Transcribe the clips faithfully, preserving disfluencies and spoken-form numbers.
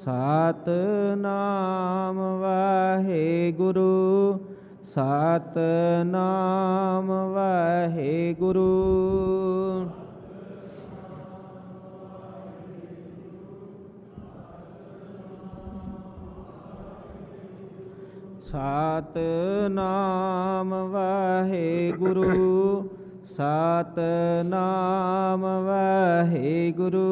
ਸਤਿਨਾਮ ਵਾਹਿਗੁਰੂ ਸਤਿਨਾਮ ਵਾਹਿਗੁਰੂ। ਸਤਿਨਾਮ ਵਾਹਿਗੁਰੂ ਸਤਿਨਾਮ ਵਾਹਿਗੁਰੂ।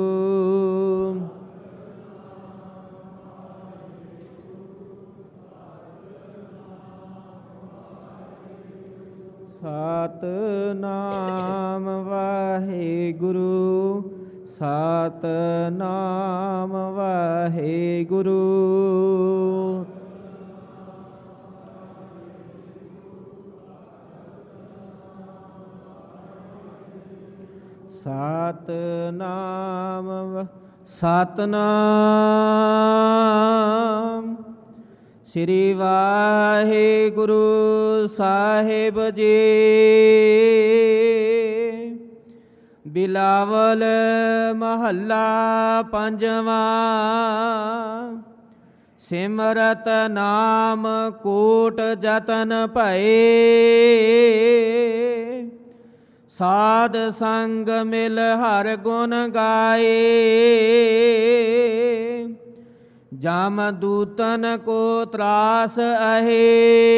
ਸਤਿਨਾਮ ਵਾਹਿਗੁਰੂ ਸਤਿਨਾਮ ਵਾਹਿਗੁਰੂ। ਸਤਿਨਾਮ ਸਤਿਨਾਮ ਸ੍ਰੀ ਵਾਹਿਗੁਰੂ ਸਾਹਿਬ ਜੀ। ਬਿਲਾਵਲ ਮਹੱਲਾ ਪੰਜਵਾਂ। ਸਿਮਰਤ ਨਾਮ ਕੋਟ ਜਤਨ ਭਏ, ਸਾਧ ਸੰਗ ਮਿਲ ਹਰ ਗੁਣ ਗਾਏ। ਜਮ ਦੂਤਨ ਕੋ ਤਰਾਸ ਅਹੇ,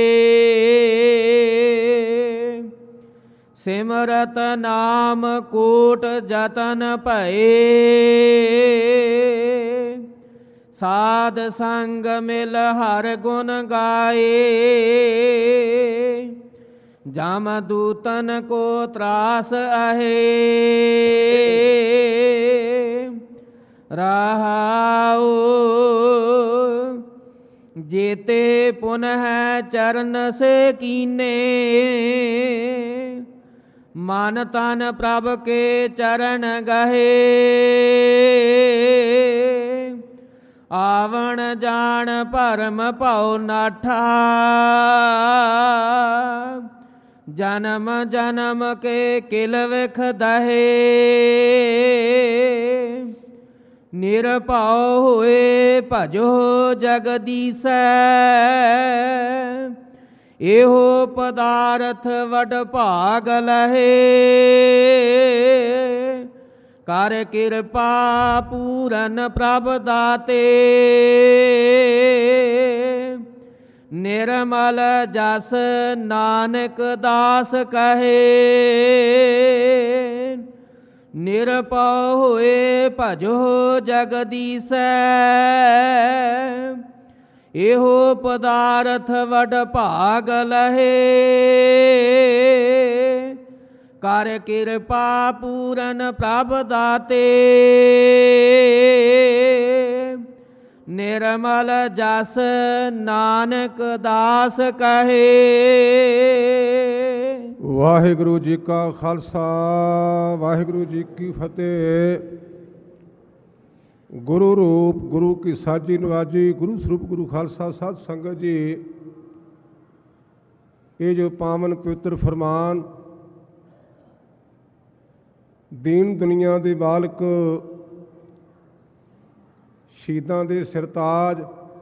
ਸਿਮਰਤ ਨਾਮ ਕੋਟ ਜਤਨ ਭਏ। ਸਾਧ ਸੰਗ ਮਿਲ ਹਰ ਗੁਣ ਗਾਏ। ਜਮ ਦੂਤਨ ਕੋ ਤਰਾਸ ਅਹੇ। ਰਹਾਉ ਜੇਤੇ ਪੁਨਹ ਚਰਨ ਸੇ ਕੀਨੇ, ਮਨ ਤਨ ਪ੍ਰਭ ਕੇ ਚਰਨ ਗਹੇ। ਆਵਣ ਜਾਣ ਭਰਮ ਭਉ ਨਾਠਾ, ਜਨਮ ਜਨਮ ਕੇ ਕਿਲ ਵਿਖ ਦਹੇ। ਨਿਰਭਉ ਹੋਏ ਭਜੋ ਜਗਦੀਸੈ, ਇਹੋ ਪਦਾਰਥ ਵਡ ਭਾਗ ਲਹੇ। ਕਰ ਕਿਰਪਾ ਪੂਰਨ ਪ੍ਰਭ ਦਾਤੇ, ਨਿਰਮਲ ਜਸ ਨਾਨਕ ਦਾਸ ਕਹੇ। ਨਿਰਭਉ ਹੋਏ ਭਜੋ ਜਗਦੀਸੈ, ਇਹੋ ਪਦਾਰਥ ਵਡ ਭਾਗ ਲਹੇ। ਕਰ ਕਿਰਪਾ ਪੂਰਨ ਪ੍ਰਭ ਦਾਤੇ, ਨਿਰਮਲ ਜਸ ਨਾਨਕ ਦਾਸ ਕਹੇ। ਵਾਹਿਗੁਰੂ ਜੀ ਕਾ ਖਾਲਸਾ ਵਾਹਿਗੁਰੂ ਜੀ ਕੀ ਫਤਿਹ। ਗੁਰੂ ਰੂਪ ਗੁਰੂ ਕੀ ਸਾਜੀ ਨਵਾਜੀ, ਗੁਰੂ ਸਰੂਪ ਗੁਰੂ ਖਾਲਸਾ ਸਾਧ ਸੰਗਤ ਜੀ। ਇਹ ਜੋ ਪਾਵਨ ਪਵਿੱਤਰ ਫਰਮਾਨ ਦੀਨ ਦੁਨੀਆ ਦੇ ਬਾਲਕ, ਸ਼ਹੀਦਾਂ ਦੇ ਸਿਰਤਾਜ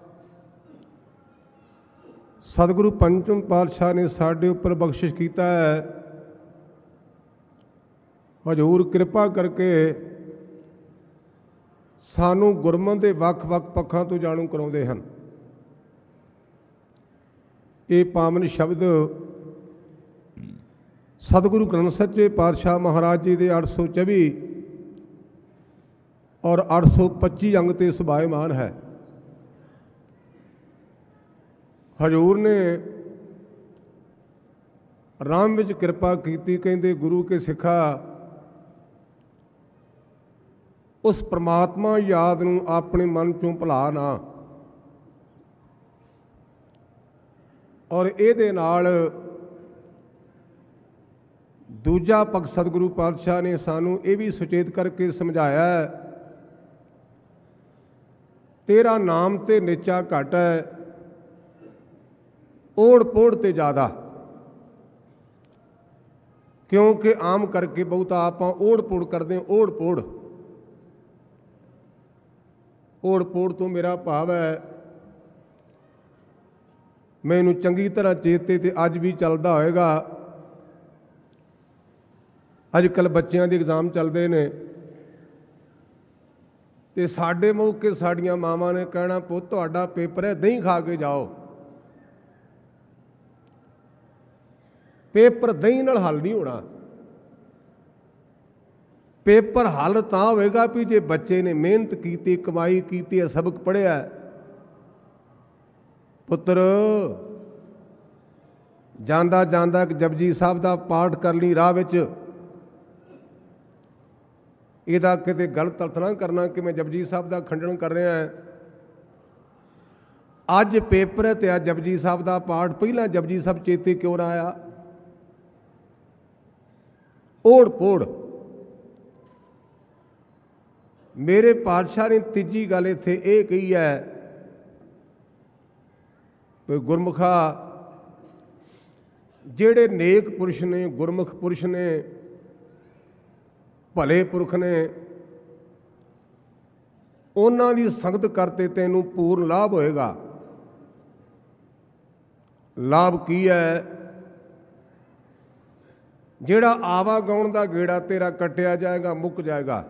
ਸਤਿਗੁਰੂ ਪੰਚਮ ਪਾਤਸ਼ਾਹ ਨੇ ਸਾਡੇ ਉੱਪਰ ਬਖਸ਼ਿਸ਼ ਕੀਤਾ ਹੈ। ਹਜ਼ੂਰ ਕਿਰਪਾ ਕਰਕੇ ਸਾਨੂੰ ਗੁਰਮਤਿ ਦੇ ਵੱਖ-ਵੱਖ ਪੱਖਾਂ ਤੋਂ ਜਾਣੂ ਕਰਾਉਂਦੇ ਹਨ। ਇਹ ਪਾਵਨ ਸ਼ਬਦ ਸਤਿਗੁਰੂ ਗ੍ਰੰਥ ਸੱਚੇ ਪਾਤਸ਼ਾਹ ਮਹਾਰਾਜ ਜੀ ਦੇ ਅੱਠ ਸੌ ਚੌਵੀ ਔਰ ਅੱਠ ਸੌ ਪੱਚੀ ਅੰਗ 'ਤੇ ਸੁਭਾਇਮਾਨ ਹੈ। ਹਜ਼ੂਰ ਨੇ ਰਾਮ ਵਿੱਚ ਕਿਰਪਾ ਕੀਤੀ, ਕਹਿੰਦੇ ਗੁਰੂ ਕੇ ਸਿੱਖਾ ਉਸ ਪ੍ਰਮਾਤਮਾ ਯਾਦ ਨੂੰ ਆਪਣੇ ਮਨ ਚੋਂ ਭੁਲਾ ਨਾ। ਔਰ ਇਹਦੇ ਨਾਲ ਦੂਜਾ ਪੱਖ ਸਤਿਗੁਰੂ ਪਾਤਸ਼ਾਹ ਨੇ ਸਾਨੂੰ ਇਹ ਵੀ ਸੁਚੇਤ ਕਰਕੇ ਸਮਝਾਇਆ ਹੈ, ਤੇਰਾ ਨਾਮ ਤੇ ਨਿਚਾ ਘੱਟ ਹੈ, ਓੜ ਪੋੜ ਤੇ ਜ਼ਿਆਦਾ। ਕਿਉਂਕਿ ਆਮ ਕਰਕੇ ਬਹੁਤਾ ਆਪਾਂ ਓੜ ਪੋੜ ਕਰਦੇ ਹਾਂ, ਓੜ ਪੋੜ। ਓੜ ਪੋੜ ਤੋਂ ਮੇਰਾ ਭਾਵ ਹੈ ਮੈਨੂੰ ਚੰਗੀ ਤਰ੍ਹਾਂ ਚੇਤੇ ਤੇ ਅੱਜ ਵੀ ਚੱਲਦਾ ਹੋਏਗਾ। ਅੱਜ ਕੱਲ੍ਹ ਬੱਚਿਆਂ ਦੇ ਐਗਜ਼ਾਮ ਚੱਲਦੇ ਨੇ ਤੇ ਸਾਡੇ ਮੌਕੇ ਸਾਡੀਆਂ ਮਾਵਾਂ ਨੇ ਕਹਿਣਾ, ਪੁੱਤ ਤੁਹਾਡਾ ਪੇਪਰ ਹੈ, ਦਹੀਂ ਖਾ ਕੇ ਜਾਓ। ਪੇਪਰ ਦਹੀਂ ਨਾਲ ਹੱਲ ਨਹੀਂ ਹੋਣਾ। ਪੇਪਰ ਹੱਲ ਤਾਂ ਹੋਵੇਗਾ ਵੀ ਜੇ ਬੱਚੇ ਨੇ ਮਿਹਨਤ ਕੀਤੀ, ਕਮਾਈ ਕੀਤੀ ਹੈ, ਸਬਕ ਪੜ੍ਹਿਆ। ਪੁੱਤਰ ਜਾਂਦਾ ਜਾਂਦਾ ਇੱਕ ਜਪਜੀ ਸਾਹਿਬ ਦਾ ਪਾਠ ਕਰ ਲਈ ਰਾਹ ਵਿੱਚ। ਇਹਦਾ ਕਿਤੇ ਗਲਤ ਅਰਥ ਨਾ ਕਰਨਾ ਕਿ ਮੈਂ ਜਪਜੀ ਸਾਹਿਬ ਦਾ ਖੰਡਨ ਕਰ ਰਿਹਾ ਹਾਂ। ਅੱਜ ਪੇਪਰ ਹੈ ਤੇ ਅੱਜ ਜਪਜੀ ਸਾਹਿਬ ਦਾ ਪਾਠ, ਪਹਿਲਾਂ ਜਪਜੀ ਸਾਹਿਬ ਚੇਤੇ ਕਿਉਂ ਨਾ ਆਇਆ? ਓੜ ਪੋੜ। ਮੇਰੇ ਪਾਤਸ਼ਾਹ ਨੇ ਤੀਜੀ ਗੱਲ ਇੱਥੇ ਇਹ ਕਹੀ ਹੈ ਕਿ ਗੁਰਮੁਖਾ ਜਿਹੜੇ ਨੇਕ ਪੁਰਸ਼ ਨੇ, ਗੁਰਮੁਖ ਪੁਰਸ਼ ਨੇ, ਭਲੇ ਪੁਰਖ ਨੇ, ਉਹਨਾਂ ਦੀ ਸੰਗਤ ਕਰਤੇ ਤੈਨੂੰ ਪੂਰਨ ਲਾਭ ਹੋਏਗਾ। ਲਾਭ ਕੀ ਹੈ? ਜਿਹੜਾ ਆਵਾਗਾਉਣ ਦਾ ਗੇੜਾ ਤੇਰਾ ਕੱਟਿਆ ਜਾਏਗਾ, ਮੁੱਕ ਜਾਏਗਾ।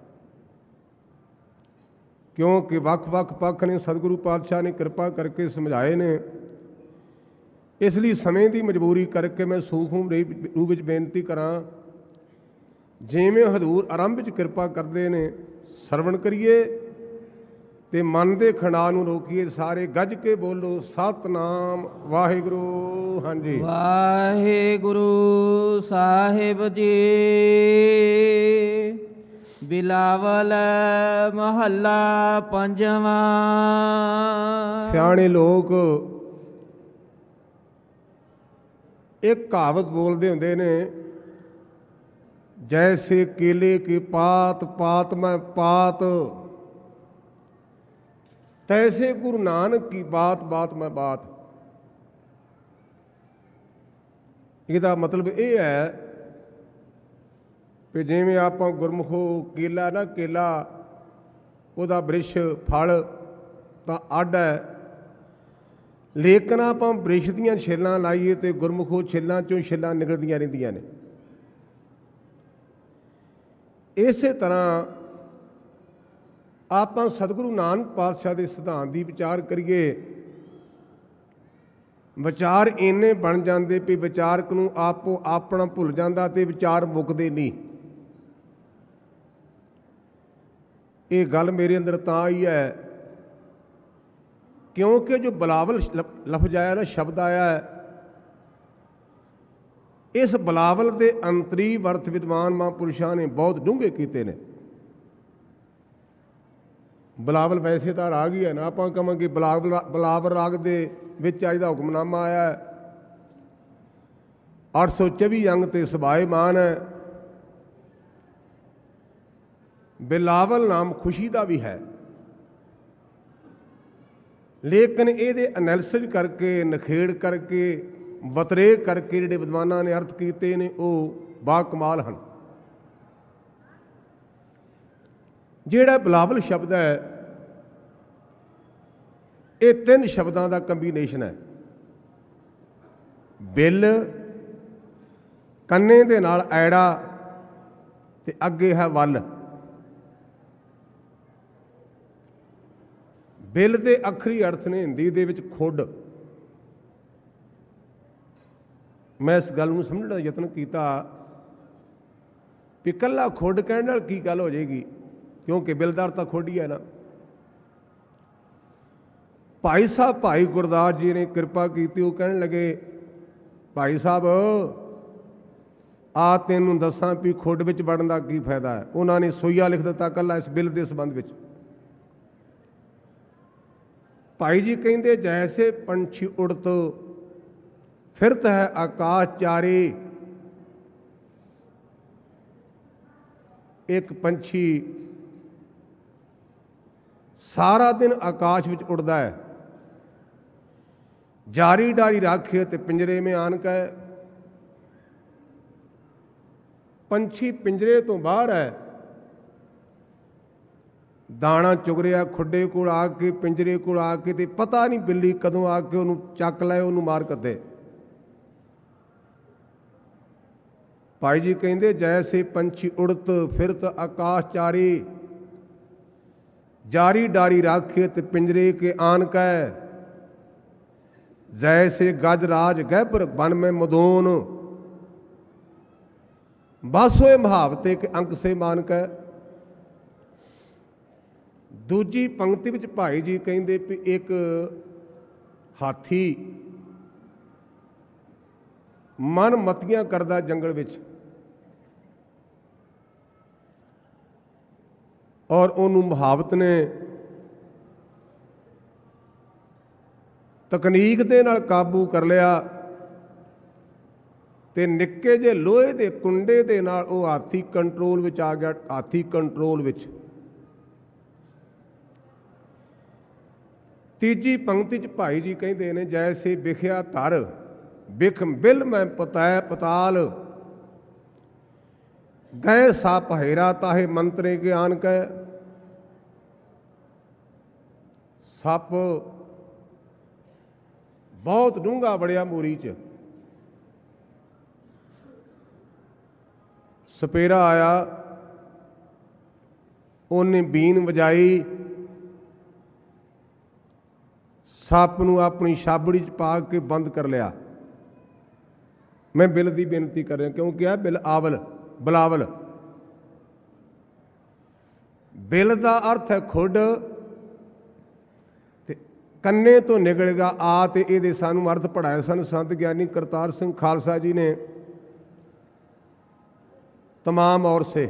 ਕਿਉਂਕਿ ਵੱਖ-ਵੱਖ ਪੱਖ ਨੇ ਸਤਿਗੁਰੂ ਪਾਤਸ਼ਾਹ ਨੇ ਕਿਰਪਾ ਕਰਕੇ ਸਮਝਾਏ ਨੇ। ਇਸ ਲਈ ਸਮੇਂ ਦੀ ਮਜਬੂਰੀ ਕਰਕੇ ਮੈਂ ਸੂਖਮ ਰੂਪ ਵਿੱਚ ਬੇਨਤੀ ਕਰਾਂ, ਜਿਵੇਂ ਹਜ਼ੂਰ ਆਰੰਭ ਵਿੱਚ ਕਿਰਪਾ ਕਰਦੇ ਨੇ ਸਰਵਣ ਕਰੀਏ ਤੇ ਮਨ ਦੇ ਖੰਡਾਅ ਨੂੰ ਰੋਕੀਏ। ਸਾਰੇ ਗੱਜ ਕੇ ਬੋਲੋ ਸਤਿਨਾਮ ਵਾਹਿਗੁਰੂ। ਹਾਂਜੀ, ਵਾਹਿਗੁਰੂ ਸਾਹਿਬ ਜੀ। ਬਿਲਾਵਲ ਮਹੱਲਾ ਪੰਜਵਾਂ। ਸਿਆਣੇ ਲੋਕ ਇੱਕ ਕਹਾਵਤ ਬੋਲਦੇ ਹੁੰਦੇ ਨੇ, ਜੈਸੇ ਕੇਲੇ ਕੀ ਪਾਤ ਪਾਤ ਮੈਂ ਪਾਤ, ਤੈਸੇ ਗੁਰੂ ਨਾਨਕ ਕੀ ਬਾਤ ਬਾਤ ਮੈਂ ਬਾਤ। ਇਹਦਾ ਮਤਲਬ ਇਹ ਹੈ ਵੀ ਜਿਵੇਂ ਆਪਾਂ ਗੁਰਮੁਖੋ ਕੇਲਾ ਨਾ, ਕੇਲਾ ਉਹਦਾ ਬ੍ਰਿਸ਼ ਫਲ ਤਾਂ ਅੱਡ ਹੈ, ਲੇਕਿਨ ਆਪਾਂ ਬ੍ਰਿਸ਼ ਦੀਆਂ ਛਿੱਲਾਂ ਲਾਈਏ ਤੇ ਗੁਰਮੁਖੋ ਛਿੱਲਾਂ ਚੋਂ ਛਿੱਲਾਂ ਨਿਕਲਦੀਆਂ ਰਹਿੰਦੀਆਂ ਨੇ। ਇਸੇ ਤਰ੍ਹਾਂ ਆਪਾਂ ਸਤਿਗੁਰੂ ਨਾਨਕ ਪਾਤਸ਼ਾਹ ਦੇ ਸਿਧਾਂਤ ਦੀ ਵਿਚਾਰ ਕਰੀਏ। ਵਿਚਾਰ ਇੰਨੇ ਬਣ ਜਾਂਦੇ ਵੀ ਵਿਚਾਰਕ ਨੂੰ ਆਪੋ ਆਪਣਾ ਭੁੱਲ ਜਾਂਦਾ ਤੇ ਵਿਚਾਰ ਮੁੱਕਦੇ ਨਹੀਂ। ਇਹ ਗੱਲ ਮੇਰੇ ਅੰਦਰ ਤਾਂ ਆਈ ਹੈ ਕਿਉਂਕਿ ਜੋ ਬਲਾਵਲ ਲਫ਼ਜ਼ ਆਇਆ ਨਾ, ਸ਼ਬਦ ਆਇਆ ਹੈ, ਇਸ ਬਲਾਵਲ ਦੇ ਅੰਤਰੀ ਅਰਥ ਵਿਦਵਾਨ ਮਹਾਂਪੁਰਸ਼ਾਂ ਨੇ ਬਹੁਤ ਡੂੰਘੇ ਕੀਤੇ ਨੇ। ਬਲਾਵਲ ਵੈਸੇ ਤਾਂ ਰਾਗ ਹੀ ਹੈ ਨਾ, ਆਪਾਂ ਕਹਾਂਗੇ ਬਲਾਵਲ ਬਲਾਵਲ ਰਾਗ ਦੇ ਵਿੱਚ ਅੱਜ ਦਾ ਹੁਕਮਨਾਮਾ ਆਇਆ ਅੱਠ ਸੌ ਚੌਵੀ ਅੰਗ ਤੇ ਸੁਭਾਏਮਾਨ ਹੈ। ਬਿਲਾਵਲ ਨਾਮ ਖੁਸ਼ੀ ਦਾ ਵੀ ਹੈ, ਲੇਕਿਨ ਇਹਦੇ ਐਨਾਲਿਸਿਸ ਕਰਕੇ, ਨਖੇੜ ਕਰਕੇ, ਬਤਰੇ ਕਰਕੇ ਜਿਹੜੇ ਵਿਦਵਾਨਾਂ ਨੇ ਅਰਥ ਕੀਤੇ ਨੇ ਉਹ ਬਾ ਕਮਾਲ ਹਨ। ਜਿਹੜਾ ਬਿਲਾਵਲ ਸ਼ਬਦ ਹੈ ਇਹ ਤਿੰਨ ਸ਼ਬਦਾਂ ਦਾ ਕੰਬੀਨੇਸ਼ਨ ਹੈ। ਬਿਲ, ਕੰਨੇ ਦੇ ਨਾਲ ਐੜਾ ਤੇ ਅੱਗੇ ਹੈ ਵੱਲ। ਬਿਲ ਦੇ ਅੱਖਰੀ ਅਰਥ ਨੇ ਹਿੰਦੀ ਦੇ ਵਿੱਚ ਖੁੱਡ। ਮੈਂ ਇਸ ਗੱਲ ਨੂੰ ਸਮਝਣ ਦਾ ਯਤਨ ਕੀਤਾ ਵੀ ਇਕੱਲਾ ਖੁੱਡ ਕਹਿਣ ਨਾਲ ਕੀ ਗੱਲ ਹੋ ਜਾਏਗੀ, ਕਿਉਂਕਿ ਬਿਲਦਾਰ ਤਾਂ ਖੁੱਡ ਹੀ ਹੈ ਨਾ। ਭਾਈ ਸਾਹਿਬ ਭਾਈ ਗੁਰਦਾਸ ਜੀ ਨੇ ਕਿਰਪਾ ਕੀਤੀ, ਉਹ ਕਹਿਣ ਲੱਗੇ, ਭਾਈ ਸਾਹਿਬ ਆ ਤੈਨੂੰ ਦੱਸਾਂ ਵੀ ਖੁੱਡ ਵਿੱਚ ਵੜਨ ਦਾ ਕੀ ਫਾਇਦਾ ਹੈ। ਉਹਨਾਂ ਨੇ ਸੋਈਆ ਲਿਖ ਦਿੱਤਾ ਇਕੱਲਾ ਇਸ ਬਿੱਲ ਦੇ ਸੰਬੰਧ ਵਿੱਚ। ਭਾਈ ਜੀ ਕਹਿੰਦੇ, ਜੈਸੇ ਪੰਛੀ ਉੜਤ ਫਿਰਤ ਹੈ ਆਕਾਸ਼ ਚਾਰੇ। ਇੱਕ ਪੰਛੀ ਸਾਰਾ ਦਿਨ ਆਕਾਸ਼ ਵਿੱਚ ਉੜਦਾ ਹੈ, ਜਾਰੀ ਡਾਰੀ ਰਾਖੇ ਤੇ ਪਿੰਜਰੇ ਮੇਂ ਆਨ ਕੈ। ਪੰਛੀ ਪਿੰਜਰੇ ਤੋਂ ਬਾਹਰ ਹੈ ਦਾਣਾ ਚੁਗ ਰਿਹਾ ਖੁੱਡੇ ਕੋਲ ਆ ਕੇ, ਪਿੰਜਰੇ ਕੋਲ ਆ ਕੇ, ਤੇ ਪਤਾ ਨਹੀਂ ਬਿੱਲੀ ਕਦੋਂ ਆ ਕੇ ਉਹਨੂੰ ਚੱਕ ਲਏ, ਉਹਨੂੰ ਮਾਰ ਕੱਢੇ। ਭਾਈ ਜੀ ਕਹਿੰਦੇ ਜੈਸੇ ਪੰਛੀ ਉੜਤ ਫਿਰਤ ਆਕਾਸ਼ ਚਾਰੀ, ਜਾਰੀ ਡਾਰੀ ਰਾਖੇ ਤੇ ਪਿੰਜਰੇ ਕੇ ਆਨ ਕੈ, जैसे गज राज गहबर बन में मदोन, बस होए महावते के अंक से मान कै। दूजी पंक्ति विच भाई जी कहते भी एक हाथी मन मतियां करदा जंगल विच, और उन्होंने महावत ने तकनीक दे नाल काबू कर लिया, ते निक्के जे लोहे दे कुंडे दे नाल वो हाथी कंट्रोल विच आ गया। हाथी कंट्रोल विच। तीजी पंक्ति च भाई जी कहते हैं जैसे बिखिया धर बिख बिल मैं पतै पताल, गए सप हेरा ताहे मंत्रे ज्ञान कै। सप बहुत डूंगा बड़िया मूरी च, सपेरा आया, उन्हें बीन वजाई, सप नूं अपनी छाबड़ी च पा के बंद कर लिया। मैं बिल की बेनती कर रहा क्यों क्या बिल आवल बिलावल। बिल का अर्थ है खुड, कन्ने तो निकलेगा आ, ते ये सानू अर्थ पढ़ाए सन संत ज्ञानी करतार सिंह खालसा जी ने तमाम और से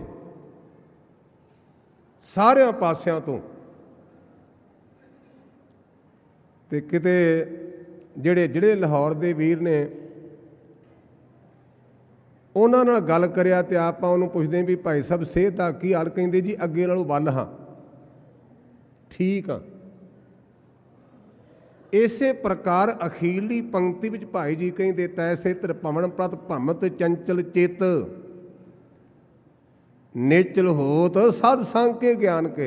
सारे पासियां तो। ते किते जिहड़े जिहड़े लाहौर दे वीर ने उन्हां नाल गल करिया ते आपां उहनूं पुछदे भी भाई साहब सेहत दा की हाल, कहिंदे जी अगे नालों वल हां, ठीक हाँ। इसे प्रकार अखीरली पंक्ति विच भाई जी कहते तैसे त्रिभवन प्रत भमत चंचल चित, नेचल होत सद संग के ज्ञान के।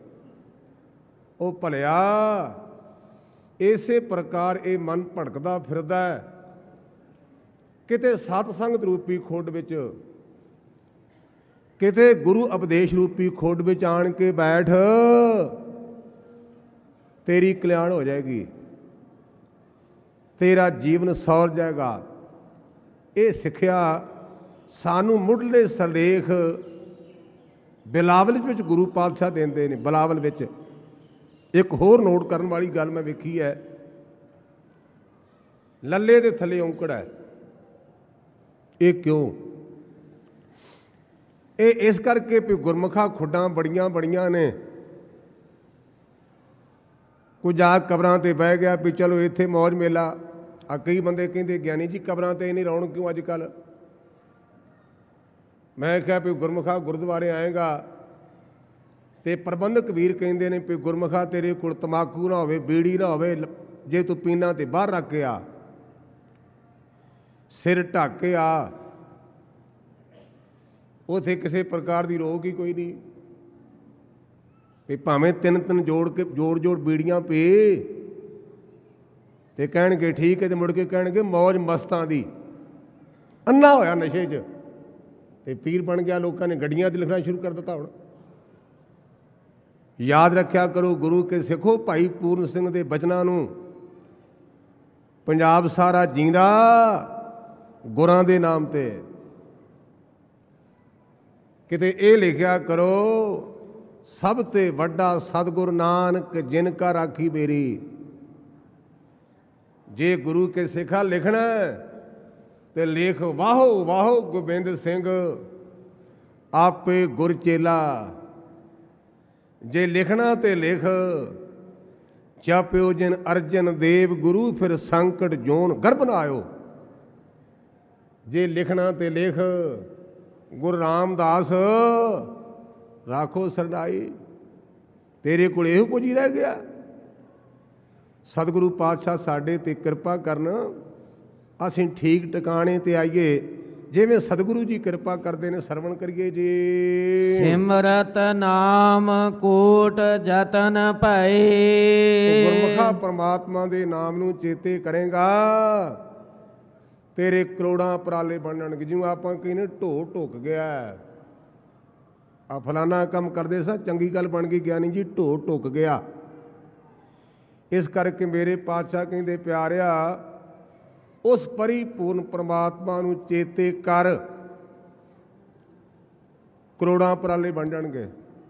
ओ भलिया इसे प्रकार ये मन भड़कदा फिरदा है, किते सतसंगत रूपी खोड विच, किते गुरु उपदेश रूपी खोड विच आण के बैठ, तेरी कल्याण हो जाएगी, तेरा जीवन सौर जाएगा। ये सिक्ख्या सानू मुढ़ले सरलेख बिलावल विच गुरु पातशाह देंदे ने। बिलावल विच एक होर नोट करने वाली गल मैं वेखी है, लल्ले दे थले औंकड़ है। ये क्यों? ये इस करके भी गुरमुखा खुड्डां बड़ियां बड़ियां ने, कुछ आ कबरां ते बह गया भी चलो इत्थे मौज मेला। आ कई बंदे कहते ज्ञानी जी कबरां ते नहीं रौनक क्यों अजकल? मैं क्या भी गुरमुखा गुरुद्वारे आएगा ते प्रबंधक वीर कहते हैं भी गुरमुखा तेरे कोल तमाकू ना होवे, बीड़ी ना होवे, जे तू पीना तो बाहर रख के आ, सिर ढक के आ, उथे किसी प्रकार की रोक ही कोई नहीं। भी भावें तीन तीन जोड़ के जोड़ जोड़ बीड़ियां पे ते कहणगे ठीक है, तो मुड़ के कहणगे मौज मस्तां दी। अन्ना होया नशे च ते पीर बन गया, लोगों ने गड्डियां ते लिखना शुरू कर दिता। हुण याद रखा करो गुरु के सिखो भाई पूर्ण सिंह दे बचनां नूं, पंजाब सारा जींदा गुरां दे नाम ते। किते ये लिखिया करो सब ते वड्डा सतगुर नानक जिन का राखी बेरी। जे गुरु के सिखा लिखना ते लिख वाहो वाहो गोबिंद सिंह आपे गुर चेला। जे लिखना ते लिख चाप्यो जिन अर्जन देव गुरु फिर संकट जोन गर्भ ना आयो। जे लिखना ते लिख गुरु रामदास राखो सरनाई। तेरे को यह कुछ ही रह गया। सतगुरु पातशाह साडे ते कृपा करन, असीं ठीक ठिकाने ते आइए ਜਿਵੇਂ ਸਤਿਗੁਰੂ ਜੀ ਕਿਰਪਾ ਕਰਦੇ ਨੇ ਸਰਵਣ ਕਰੀਏ ਜੀ। ਸਿਮਰਤ ਨਾਮ ਕੋਟ ਜਤਨ ਭਏ। ਗੁਰਮੁਖਾ ਪ੍ਰਮਾਤਮਾ ਦੇ ਨਾਮ ਨੂੰ ਚੇਤੇ ਕਰੇਗਾ, ਤੇਰੇ ਕਰੋੜਾਂ ਉਪਰਾਲੇ ਬਣਨਗੇ। ਜਿਵੇਂ ਆਪਾਂ ਕਹਿੰਦੇ ਢੋ ਢੁੱਕ ਗਿਆ, ਆ ਫਲਾਨਾ ਕੰਮ ਕਰਦੇ ਸਾਂ, ਚੰਗੀ ਗੱਲ ਬਣ ਗਈ, ਗਿਆਨੀ ਜੀ ਢੋ ਢੁੱਕ ਗਿਆ। ਇਸ ਕਰਕੇ ਮੇਰੇ ਪਾਤਸ਼ਾਹ ਕਹਿੰਦੇ ਪਿਆਰਿਆ, ਉਸ ਪਰਿਪੂਰਨ ਪ੍ਰਮਾਤਮਾ ਨੂੰ ਚੇਤੇ ਕਰ, ਕਰੋੜਾਂ ਉਪਰਾਲੇ ਬਣ ਜਾਣਗੇ।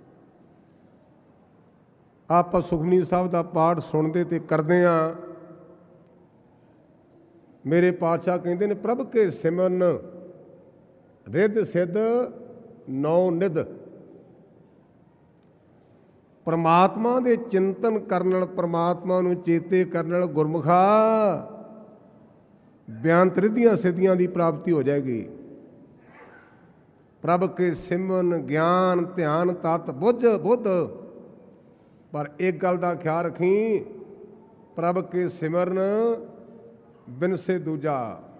ਆਪਾਂ ਸੁਖਮਨੀ ਸਾਹਿਬ ਦਾ ਪਾਠ ਸੁਣਦੇ ਤੇ ਕਰਦੇ ਹਾਂ। ਮੇਰੇ ਪਾਤਸ਼ਾਹ ਕਹਿੰਦੇ ਨੇ, ਪ੍ਰਭ ਕੇ ਸਿਮਰਨ ਰਿੱਧ ਸਿੱਧ ਨੌ ਨਿਧ। ਪਰਮਾਤਮਾ ਦੇ ਚਿੰਤਨ ਕਰਨ ਨਾਲ, ਪਰਮਾਤਮਾ ਨੂੰ ਚੇਤੇ ਕਰਨ ਨਾਲ ਗੁਰਮੁਖਾ ਬਿਆੰਤ ਰਿੱਧੀਆਂ ਸਿੱਧੀਆਂ ਦੀ ਪ੍ਰਾਪਤੀ ਹੋ ਜਾਏਗੀ। ਪ੍ਰਭ ਕੇ ਸਿਮਰਨ ਗਿਆਨ ਧਿਆਨ ਤਤ ਬੁੱਝ ਬੁੱਧ। ਪਰ ਇੱਕ ਗੱਲ ਦਾ ਖਿਆਲ ਰੱਖੀ, ਪ੍ਰਭ ਕੇ ਸਿਮਰਨ ਬਿਨ ਸੇ ਦੂਜਾ।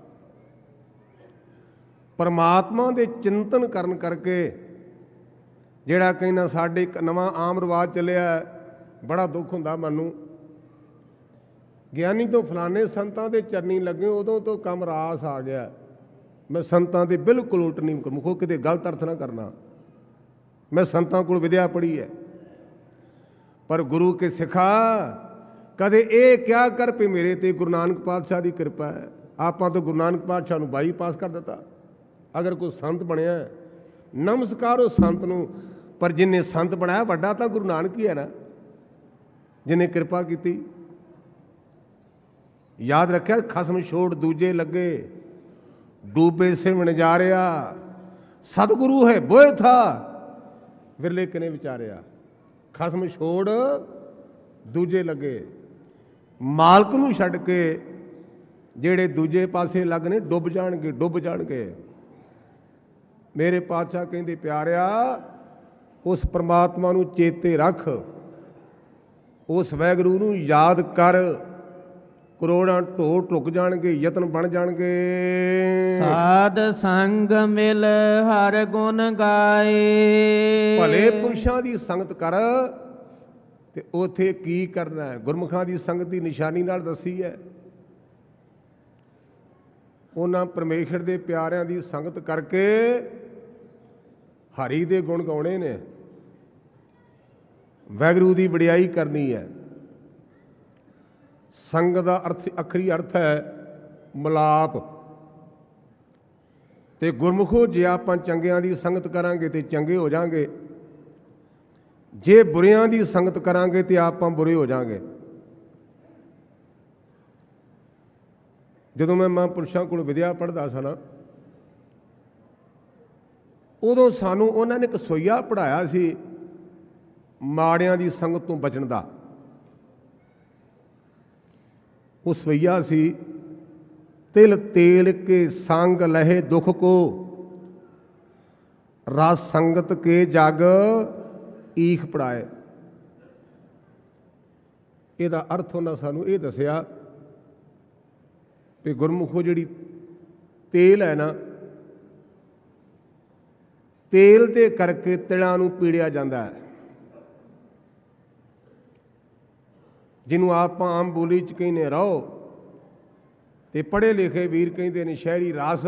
ਪਰਮਾਤਮਾ ਦੇ ਚਿੰਤਨ ਕਰਨ ਕਰਕੇ, ਜਿਹੜਾ ਕਹਿੰਦਾ ਸਾਡੇ ਇੱਕ ਨਵਾਂ ਆਮ ਰਿਵਾਜ ਚੱਲਿਆ, ਬੜਾ ਦੁੱਖ ਹੁੰਦਾ ਮਨ ਨੂੰ। ਗਿਆਨੀ ਤੋਂ ਫਲਾਣੇ ਸੰਤਾਂ ਦੇ ਚਰਨੀ ਲੱਗੇ, ਉਦੋਂ ਤੋਂ ਕੰਮ ਰਾਸ ਆ ਗਿਆ। ਮੈਂ ਸੰਤਾਂ ਦੇ ਬਿਲਕੁਲ ਉਲਟ ਨਹੀਂ ਮੁਖੋ ਕਿਤੇ ਗਲਤ ਅਰਥ ਨਾ ਕਰਨਾ। ਮੈਂ ਸੰਤਾਂ ਕੋਲ ਵਿਦਿਆ ਪੜ੍ਹੀ ਹੈ, ਪਰ ਗੁਰੂ ਕੇ ਸਿਖਾ ਕਦੇ ਇਹ ਕਿਹਾ ਕਰ ਵੀ ਮੇਰੇ ਤੇ ਗੁਰੂ ਨਾਨਕ ਪਾਤਸ਼ਾਹ ਦੀ ਕਿਰਪਾ ਹੈ। ਆਪਾਂ ਤਾਂ ਗੁਰੂ ਨਾਨਕ ਪਾਤਸ਼ਾਹ ਨੂੰ ਬਾਈ ਪਾਸ ਕਰ ਦਿੱਤਾ। ਅਗਰ ਕੋਈ ਸੰਤ ਬਣਿਆ, ਨਮਸਕਾਰ ਉਹ ਸੰਤ ਨੂੰ, ਪਰ ਜਿੰਨੇ ਸੰਤ ਬਣਾਇਆ ਵੱਡਾ ਤਾਂ ਗੁਰੂ ਨਾਨਕ ਹੀ ਹੈ ਨਾ, ਜਿਨੇ ਕਿਰਪਾ ਕੀਤੀ। ਯਾਦ ਰੱਖਿਆ, ਖਸਮ ਛੋੜ ਦੂਜੇ ਲੱਗੇ, ਡੂਬੇ ਸਿਮਣ ਜਾ ਰਿਹਾ। ਸਤਿਗੁਰੂ ਹੈ ਬੋਏ ਥਾ, ਵਿਰਲੇ ਕਿਨੇ ਵਿਚਾਰਿਆ। ਖਸਮ ਛੋੜ ਦੂਜੇ ਲੱਗੇ, ਮਾਲਕ ਨੂੰ ਛੱਡ ਕੇ ਜਿਹੜੇ ਦੂਜੇ ਪਾਸੇ ਲੱਗ ਨੇ ਡੁੱਬ ਜਾਣਗੇ, ਡੁੱਬ ਜਾਣਗੇ। ਮੇਰੇ ਪਾਤਸ਼ਾਹ ਕਹਿੰਦੇ ਪਿਆਰਿਆ, ਉਸ ਪਰਮਾਤਮਾ ਨੂੰ ਚੇਤੇ ਰੱਖ, ਉਸ ਵਾਹਿਗੁਰੂ ਨੂੰ ਯਾਦ ਕਰ, ਕਰੋੜਾਂ ਢੋ ਢੁੱਕ ਜਾਣਗੇ, ਯਤਨ ਬਣ ਜਾਣਗੇ। ਸਾਧ ਸੰਗ ਮਿਲ ਹਰ ਗੁਣ ਗਾਏ। ਭਲੇ ਪੁਰਸ਼ਾਂ ਦੀ ਸੰਗਤ ਕਰ, ਤੇ ਉਥੇ ਕੀ ਕਰਨਾ ਹੈ? ਗੁਰਮੁਖਾਂ ਦੀ ਸੰਗਤ ਦੀ ਨਿਸ਼ਾਨੀ ਨਾਲ ਦੱਸੀ ਹੈ। ਉਹਨਾਂ ਪਰਮੇਸ਼ਰ ਦੇ ਪਿਆਰਿਆਂ ਦੀ ਸੰਗਤ ਕਰਕੇ ਹਰੀ ਦੇ ਗੁਣ ਗਾਉਣੇ ਨੇ, ਵਾਹਿਗੁਰੂ ਦੀ ਵਡਿਆਈ ਕਰਨੀ ਹੈ। ਸੰਗ ਦਾ ਅਰਥ, ਅਖਰੀ ਅਰਥ ਹੈ ਮਿਲਾਪ। ਤੇ ਗੁਰਮੁਖੋ, ਜੇ ਆਪਾਂ ਚੰਗਿਆਂ ਦੀ ਸੰਗਤ ਕਰਾਂਗੇ ਤੇ ਚੰਗੇ ਹੋ ਜਾਾਂਗੇ, ਜੇ ਬੁਰਿਆਂ ਦੀ ਸੰਗਤ ਕਰਾਂਗੇ ਤੇ ਆਪਾਂ ਬੁਰੇ ਹੋ ਜਾਾਂਗੇ। ਜਦੋਂ ਮੈਂ ਮਹਾਂਪੁਰਸ਼ਾਂ ਕੋਲ ਵਿਦਿਆ ਪੜ੍ਹਦਾ ਸਾਂ ਨਾ, ਉਦੋਂ ਸਾਨੂੰ ਉਹਨਾਂ ਨੇ ਇੱਕ ਸੋਈਆ ਪੜ੍ਹਾਇਆ ਸੀ, ਮਾੜਿਆਂ ਦੀ ਸੰਗਤ ਤੋਂ ਬਚਣ ਦਾ। ਉਹ ਸਵਈਆ ਸੀ, ਤਿਲ ਤੇਲ ਕੇ ਸੰਗ ਲਹੇ ਦੁਖ ਕੋ, ਰਸ ਸੰਗਤ ਕੇ ਜਗ ਈਖ ਪੜਾਏ। ਇਹਦਾ ਅਰਥ ਉਹਨਾਂ ਸਾਨੂੰ ਇਹ ਦੱਸਿਆ ਵੀ ਗੁਰਮੁਖੋ, ਜਿਹੜੀ ਤੇਲ ਹੈ ਨਾ, ਤੇਲ ਦੇ ਕਰਕੇ ਤਿਲਾਂ ਨੂੰ ਪੀੜਿਆ ਜਾਂਦਾ ਹੈ। ਜਿਹਨੂੰ ਆਪਾਂ ਆਮ ਬੋਲੀ 'ਚ ਕਹਿੰਦੇ ਰਹੋ, ਤੇ ਪੜ੍ਹੇ ਲਿਖੇ ਵੀਰ ਕਹਿੰਦੇ ਨੇ ਸ਼ਹਿਰੀ ਰਸ।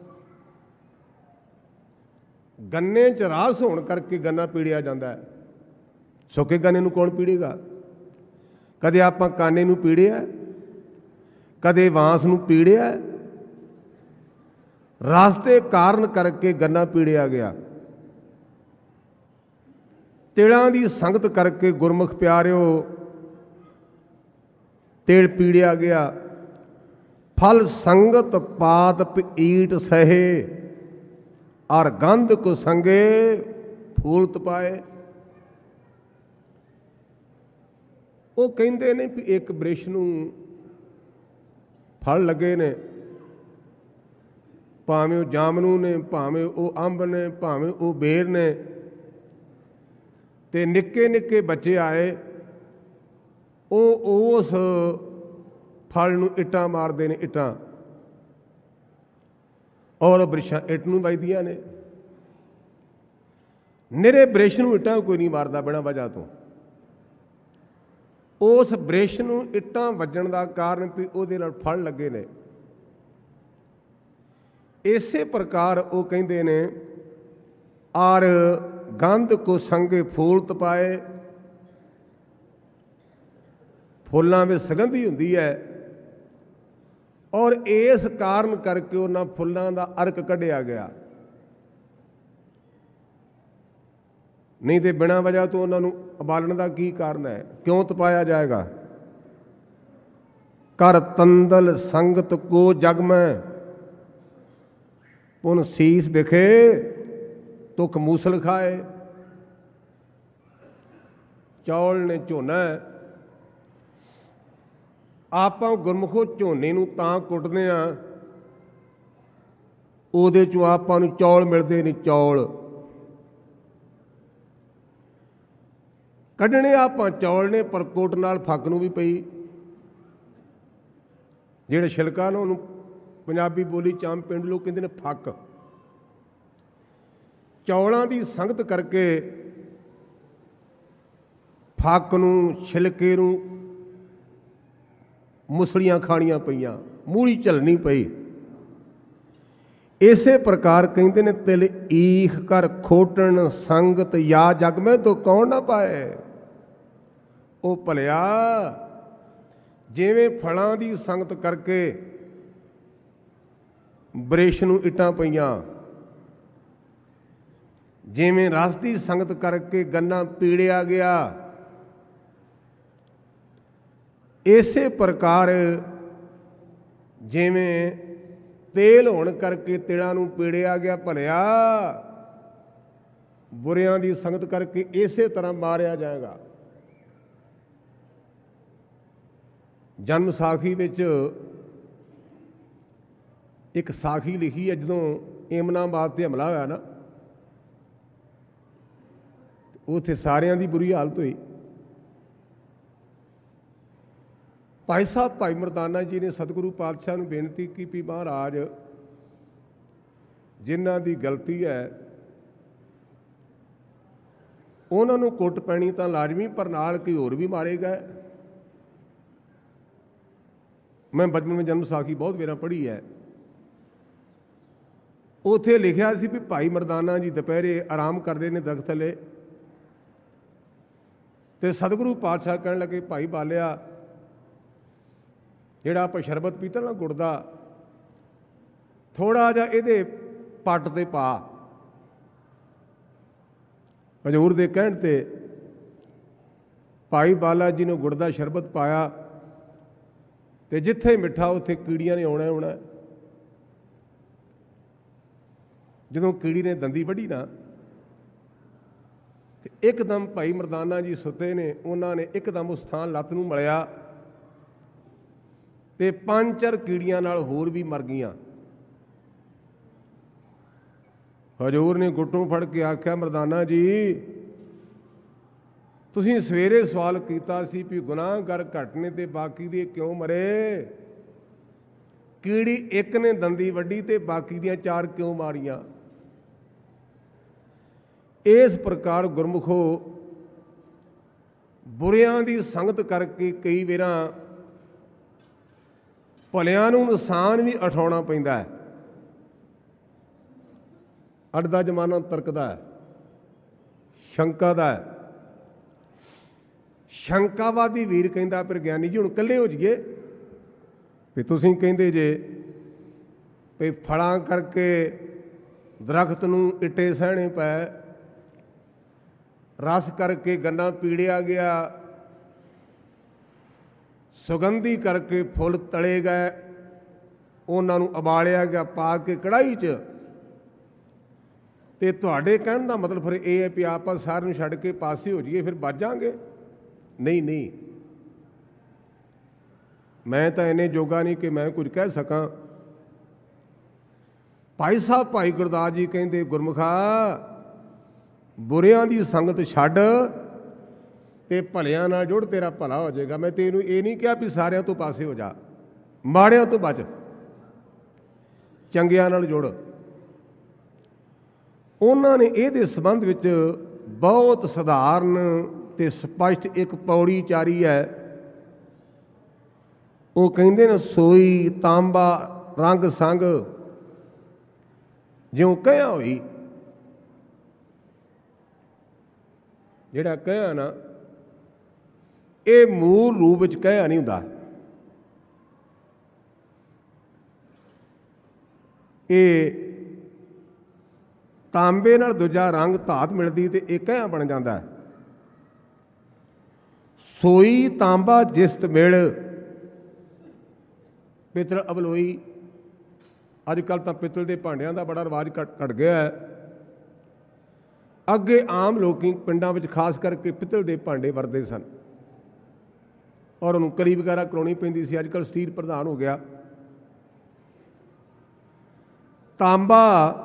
ਗੰਨੇ 'ਚ ਰਸ ਹੋਣ ਕਰਕੇ ਗੰਨਾ ਪੀੜਿਆ ਜਾਂਦਾ ਹੈ। ਸੁੱਕੇ ਗੰਨੇ ਨੂੰ ਕੌਣ ਪੀੜੇਗਾ? ਕਦੇ ਆਪਾਂ ਕਾਨੇ ਨੂੰ ਪੀੜਿਆ, ਕਦੇ ਬਾਂਸ ਨੂੰ ਪੀੜਿਆ। ਰਸ ਦੇ ਕਾਰਨ ਕਰਕੇ ਗੰਨਾ ਪੀੜਿਆ ਗਿਆ। ਤਿਲਾਂ ਦੀ ਸੰਗਤ ਕਰਕੇ ਗੁਰਮੁਖ ਪਿਆਰਿਓ ਤੇਲ ਪੀੜਿਆ ਗਿਆ। ਫਲ ਸੰਗਤ ਪਾਤ ਪੀਟ ਸਹੇ, ਔਰ ਗੰਧ ਕੋ ਸੰਗੇ ਫੂਲ ਤਪਾਏ। ਉਹ ਕਹਿੰਦੇ ਨੇ ਵੀ ਇੱਕ ਬ੍ਰਿਸ਼ ਨੂੰ ਫਲ ਲੱਗੇ ਨੇ, ਭਾਵੇਂ ਉਹ ਜਾਮਨੂ ਨੇ, ਭਾਵੇਂ ਉਹ ਅੰਬ ਨੇ, ਭਾਵੇਂ ਉਹ ਬੇਰ ਨੇ, ਤੇ ਨਿੱਕੇ ਨਿੱਕੇ ਬੱਚੇ ਆਏ, ਉਹ ਉਸ ਫਲ ਨੂੰ ਇੱਟਾਂ ਮਾਰਦੇ ਨੇ, ਇੱਟਾਂ। ਔਰ ਬ੍ਰਿਸ਼ਾਂ ਇੱਟ ਨੂੰ ਵੱਜਦੀਆਂ ਨੇ। ਨਿਰੇ ਬ੍ਰਿਸ਼ ਨੂੰ ਇੱਟਾਂ ਕੋਈ ਨਹੀਂ ਮਾਰਦਾ ਬਿਨਾਂ ਵਜ੍ਹਾ ਤੋਂ। ਉਸ ਬ੍ਰਿਸ਼ ਨੂੰ ਇੱਟਾਂ ਵੱਜਣ ਦਾ ਕਾਰਨ ਵੀ ਉਹਦੇ ਨਾਲ ਫਲ ਲੱਗੇ ਨੇ। ਇਸੇ ਪ੍ਰਕਾਰ ਉਹ ਕਹਿੰਦੇ ਨੇ ਆਰ ਗੰਧ ਕੋ ਸੰਗੇ ਫੂਲ ਤਪਾਏ। ਫੁੱਲਾਂ ਵਿੱਚ ਸੁਗੰਧੀ ਹੁੰਦੀ ਹੈ ਔਰ ਇਸ ਕਾਰਨ ਕਰਕੇ ਉਹਨਾਂ ਫੁੱਲਾਂ ਦਾ ਅਰਕ ਕੱਢਿਆ ਗਿਆ, ਨਹੀਂ ਤੇ ਬਿਨਾਂ ਵਜ੍ਹਾ ਤੋਂ ਉਹਨਾਂ ਨੂੰ ਉਬਾਲਣ ਦਾ ਕੀ ਕਾਰਨ ਹੈ? ਕਿਉਂ ਤਪਾਇਆ ਜਾਏਗਾ? ਕਰ ਤੰਦਲ ਸੰਗਤ ਕੋ ਜਗ ਮੈਂ ਪੁਨ ਸੀਸ ਵਿਖੇ ਤੁਕ ਮੂਸਲ ਖਾਏ। ਚੌਲ ਨੇ ਝੋਨਾ, ਆਪਾਂ ਗੁਰਮੁਖੋ ਝੋਨੇ ਨੂੰ ਤਾਂ ਕੁੱਟਦੇ ਹਾਂ ਉਹਦੇ ਚੋਂ ਆਪਾਂ ਨੂੰ ਚੌਲ ਮਿਲਦੇ ਨੇ। ਚੌਲ ਕੱਢਣੇ ਆਪਾਂ ਚੌਲ ਨੇ, ਪਰ ਕੋਟ ਨਾਲ ਫੱਕ ਨੂੰ ਵੀ ਪਈ। ਜਿਹੜੇ ਛਿਲਕਾ ਨੇ ਉਹਨੂੰ ਪੰਜਾਬੀ ਬੋਲੀ ਚਾਮ ਪਿੰਡ ਲੋਕ ਕਹਿੰਦੇ ਨੇ ਫੱਕ। ਚੌਲਾਂ ਦੀ ਸੰਗਤ ਕਰਕੇ ਫੱਕ ਨੂੰ, ਛਿਲਕੇ ਨੂੰ ਮੁਸਲੀਆਂ ਖਾਣੀਆਂ ਪਈਆਂ, ਮੂਲੀ ਝੱਲਣੀ ਪਈ। ਇਸੇ ਪ੍ਰਕਾਰ ਕਹਿੰਦੇ ਨੇ ਤਿਲ ਈਖ ਕਰ ਖੋਟਣ ਸੰਗਤ ਯਾ ਜਗ ਮੈਂ ਤੋਂ ਕੌਣ ਨਾ ਪਾਏ। ਉਹ ਭਲਿਆ ਜਿਵੇਂ ਫਲਾਂ ਦੀ ਸੰਗਤ ਕਰਕੇ ਬ੍ਰਿਸ਼ ਨੂੰ ਇੱਟਾਂ ਪਈਆਂ, ਜਿਵੇਂ ਰਸ ਦੀ ਸੰਗਤ ਕਰਕੇ ਗੰਨਾ ਪੀੜਿਆ ਗਿਆ, ਇਸੇ ਪ੍ਰਕਾਰ ਜਿਵੇਂ ਤੇਲ ਹੋਣ ਕਰਕੇ ਤਿਲਾਂ ਨੂੰ ਪੀੜਿਆ ਗਿਆ, ਭਲਿਆ ਬੁਰਿਆਂ ਦੀ ਸੰਗਤ ਕਰਕੇ ਇਸੇ ਤਰ੍ਹਾਂ ਮਾਰਿਆ ਜਾਏਗਾ। ਜਨਮ ਸਾਖੀ ਵਿੱਚ ਇੱਕ ਸਾਖੀ ਲਿਖੀ ਹੈ, ਜਦੋਂ ਏਮਨਾਬਾਦ ਤੇ ਹਮਲਾ ਹੋਇਆ ਨਾ, ਉੱਥੇ ਸਾਰਿਆਂ ਦੀ ਬੁਰੀ ਹਾਲਤ ਹੋਈ। ਭਾਈ ਸਾਹਿਬ ਭਾਈ ਮਰਦਾਨਾ ਜੀ ਨੇ ਸਤਿਗੁਰੂ ਪਾਤਸ਼ਾਹ ਨੂੰ ਬੇਨਤੀ ਕੀਤੀ ਵੀ ਮਹਾਰਾਜ ਜਿਨ੍ਹਾਂ ਦੀ ਗਲਤੀ ਹੈ ਉਹਨਾਂ ਨੂੰ ਕੁੱਟ ਪੈਣੀ ਤਾਂ ਲਾਜ਼ਮੀ, ਪਰ ਨਾਲ ਕੋਈ ਹੋਰ ਵੀ ਮਾਰੇ ਗਏ। ਮੈਂ ਬਚਪਨ ਵਿੱਚ ਜਨਮ ਸਾਖੀ ਬਹੁਤ ਵੇਰਾ ਪੜ੍ਹੀ ਹੈ। ਉੱਥੇ ਲਿਖਿਆ ਸੀ ਵੀ ਭਾਈ ਮਰਦਾਨਾ ਜੀ ਦੁਪਹਿਰੇ ਆਰਾਮ ਕਰ ਰਹੇ ਨੇ ਦਰਖਤ ਥੱਲੇ, ਤੇ ਸਤਿਗੁਰੂ ਪਾਤਸ਼ਾਹ ਕਹਿਣ ਲੱਗੇ ਭਾਈ ਬਾਲਿਆ ਜਿਹੜਾ ਆਪਾਂ ਸ਼ਰਬਤ ਪੀਤਾ ਨਾ ਗੁੜ ਦਾ, ਥੋੜਾ ਜਿਹਾ ਇਹਦੇ ਪੱਟ ਤੇ ਪਾ। ਹਜ਼ੂਰ ਦੇ ਕਹਿਣ ਤੇ ਭਾਈ ਬਾਲਾ ਜੀ ਨੇ ਗੁੜ ਦਾ ਸ਼ਰਬਤ ਪਾਇਆ, ਤੇ ਜਿੱਥੇ ਮਿੱਠਾ ਉੱਥੇ ਕੀੜੀਆਂ ਨੇ ਆਉਣਾ ਆਉਣਾ। ਜਦੋਂ ਕੀੜੀ ਨੇ ਦੰਦੀ ਵੱਢੀ ਨਾ, ਤੇ ਇੱਕਦਮ ਭਾਈ ਮਰਦਾਨਾ ਜੀ ਸੁੱਤੇ ਨੇ, ਉਹਨਾਂ ਨੇ ਇੱਕਦਮ ਉਸ ਥਾਂ ਲੱਤ ਨੂੰ ਮਲਿਆ ਤੇ ਪੰਜ ਚਾਰ ਕੀੜੀਆਂ ਨਾਲ ਹੋਰ ਵੀ ਮਰ ਗਈਆਂ। ਹਜ਼ੂਰ ਨੇ ਗੁੱਟੋਂ ਫੜ ਕੇ ਆਖਿਆ ਮਰਦਾਨਾ ਜੀ ਤੁਸੀਂ ਸਵੇਰੇ ਸਵਾਲ ਕੀਤਾ ਸੀ ਵੀ ਗੁਨਾਹਗਰ ਘੱਟ ਨੇ ਤੇ ਬਾਕੀ ਦੇ ਕਿਉਂ ਮਰੇ? ਕੀੜੀ ਇੱਕ ਨੇ ਦੰਦੀ ਵੱਢੀ ਤੇ ਬਾਕੀ ਦੀਆਂ ਚਾਰ ਕਿਉਂ ਮਾਰੀਆਂ? ਇਸ ਪ੍ਰਕਾਰ ਗੁਰਮੁਖੋ ਬੁਰਿਆਂ ਦੀ ਸੰਗਤ ਕਰਕੇ ਕਈ ਵਾਰਾਂ ਭਲਿਆਂ ਨੂੰ ਨੁਕਸਾਨ ਵੀ ਉਠਾਉਣਾ ਪੈਂਦਾ ਹੈ। ਅੱਜ ਦਾ ਜ਼ਮਾਨਾ ਤਰਕ ਦਾ ਹੈ, ਸ਼ੰਕਾ ਦਾ ਹੈ। ਸ਼ੰਕਾਵਾਦੀ ਵੀਰ ਕਹਿੰਦਾ ਪਰ ਗਿਆਨੀ ਜੀ ਹੁਣ ਇਕੱਲੇ ਹੋ ਜਾਈਏ ਵੀ ਤੁਸੀਂ ਕਹਿੰਦੇ ਜੇ ਵੀ ਫਲਾਂ ਕਰਕੇ ਦਰਖਤ ਨੂੰ ਇੱਟੇ ਸਹਿਣੇ ਪਏ, ਰਸ ਕਰਕੇ ਗੰਨਾ ਪੀੜਿਆ ਗਿਆ, ਸੁਗੰਧੀ ਕਰਕੇ ਫੁੱਲ ਤਲੇ ਗਏ, ਉਹਨਾਂ ਨੂੰ ਉਬਾਲਿਆ ਗਿਆ ਪਾ ਕੇ ਕੜਾਹੀ 'ਚ। ਤੇ ਤੁਹਾਡੇ ਕਹਿਣ ਦਾ ਮਤਲਬ ਫਿਰ ਇਹ ਹੈ ਵੀ ਆਪਾਂ ਸਾਰਿਆਂ ਨੂੰ ਛੱਡ ਕੇ ਪਾਸੇ ਹੋ ਜਾਈਏ, ਫਿਰ ਬਚ ਜਾਵਾਂਗੇ? ਨਹੀਂ ਨਹੀਂ, ਮੈਂ ਤਾਂ ਇੰਨੇ ਜੋਗਾ ਨਹੀਂ ਕਿ ਮੈਂ ਕੁਝ ਕਹਿ ਸਕਾਂ। ਭਾਈ ਸਾਹਿਬ ਭਾਈ ਗੁਰਦਾਸ ਜੀ ਕਹਿੰਦੇ ਗੁਰਮੁਖਾ ਬੁਰਿਆਂ ਦੀ ਸੰਗਤ ਛੱਡ ਤੇ ਭਲਿਆਂ ਨਾਲ ਜੁੜ, ਤੇਰਾ ਭਲਾ ਹੋ ਜਾਏਗਾ। ਮੈਂ ਤੈਨੂੰ ਇਹ ਨਹੀਂ ਕਿਹਾ ਵੀ ਸਾਰਿਆਂ ਤੋਂ ਪਾਸੇ ਹੋ ਜਾ, ਮਾੜਿਆਂ ਤੋਂ ਬਚ, ਚੰਗਿਆਂ ਨਾਲ ਜੁੜ। ਉਹਨਾਂ ਨੇ ਇਹਦੇ ਸੰਬੰਧ ਵਿੱਚ ਬਹੁਤ ਸਧਾਰਨ ਤੇ ਸਪਸ਼ਟ ਇੱਕ ਪੌੜੀ ਚਾਰੀ ਹੈ। ਉਹ ਕਹਿੰਦੇ ਨੇ, ਸੋਈ ਤਾਂਬਾ ਰੰਗ ਸੰਗ ਜਿਉਂ ਕਹਿਆ ਹੋਈ। ਜਿਹੜਾ ਕਹਿਆ ਨਾ, ਇਹ ਮੂਲ ਰੂਪ ਵਿੱਚ ਕਹਿਆ ਨਹੀਂ ਹੁੰਦਾ। ਇਹ ਤਾਂਬੇ ਨਾਲ ਦੂਜਾ ਰੰਗ ਧਾਤ ਮਿਲਦੀ ਤੇ ਇਹ ਕਹਿਆ ਬਣ ਜਾਂਦਾ। ਸੋਈ ਤਾਂਬਾ ਜਿਸਤ ਮਿਲ ਪਿੱਤਲ ਅਬਲੋਈ। ਅੱਜ ਕੱਲ੍ਹ ਤਾਂ ਪਿੱਤਲ ਦੇ ਭਾਂਡਿਆਂ ਦਾ ਬੜਾ ਰਿਵਾਜ ਘਟ ਘਟ ਗਿਆ ਹੈ। ਅੱਗੇ ਆਮ ਲੋਕੀ ਪਿੰਡਾਂ ਵਿੱਚ ਖਾਸ ਕਰਕੇ ਪਿੱਤਲ ਦੇ ਭਾਂਡੇ ਵਰਤਦੇ ਸਨ ਔਰ ਉਹਨੂੰ ਕਰੀ ਵਗੈਰਾ ਕਰਾਉਣੀ ਪੈਂਦੀ ਸੀ। ਅੱਜ ਕੱਲ੍ਹ ਸਟੀਲ ਪ੍ਰਧਾਨ ਹੋ ਗਿਆ। ਤਾਂਬਾ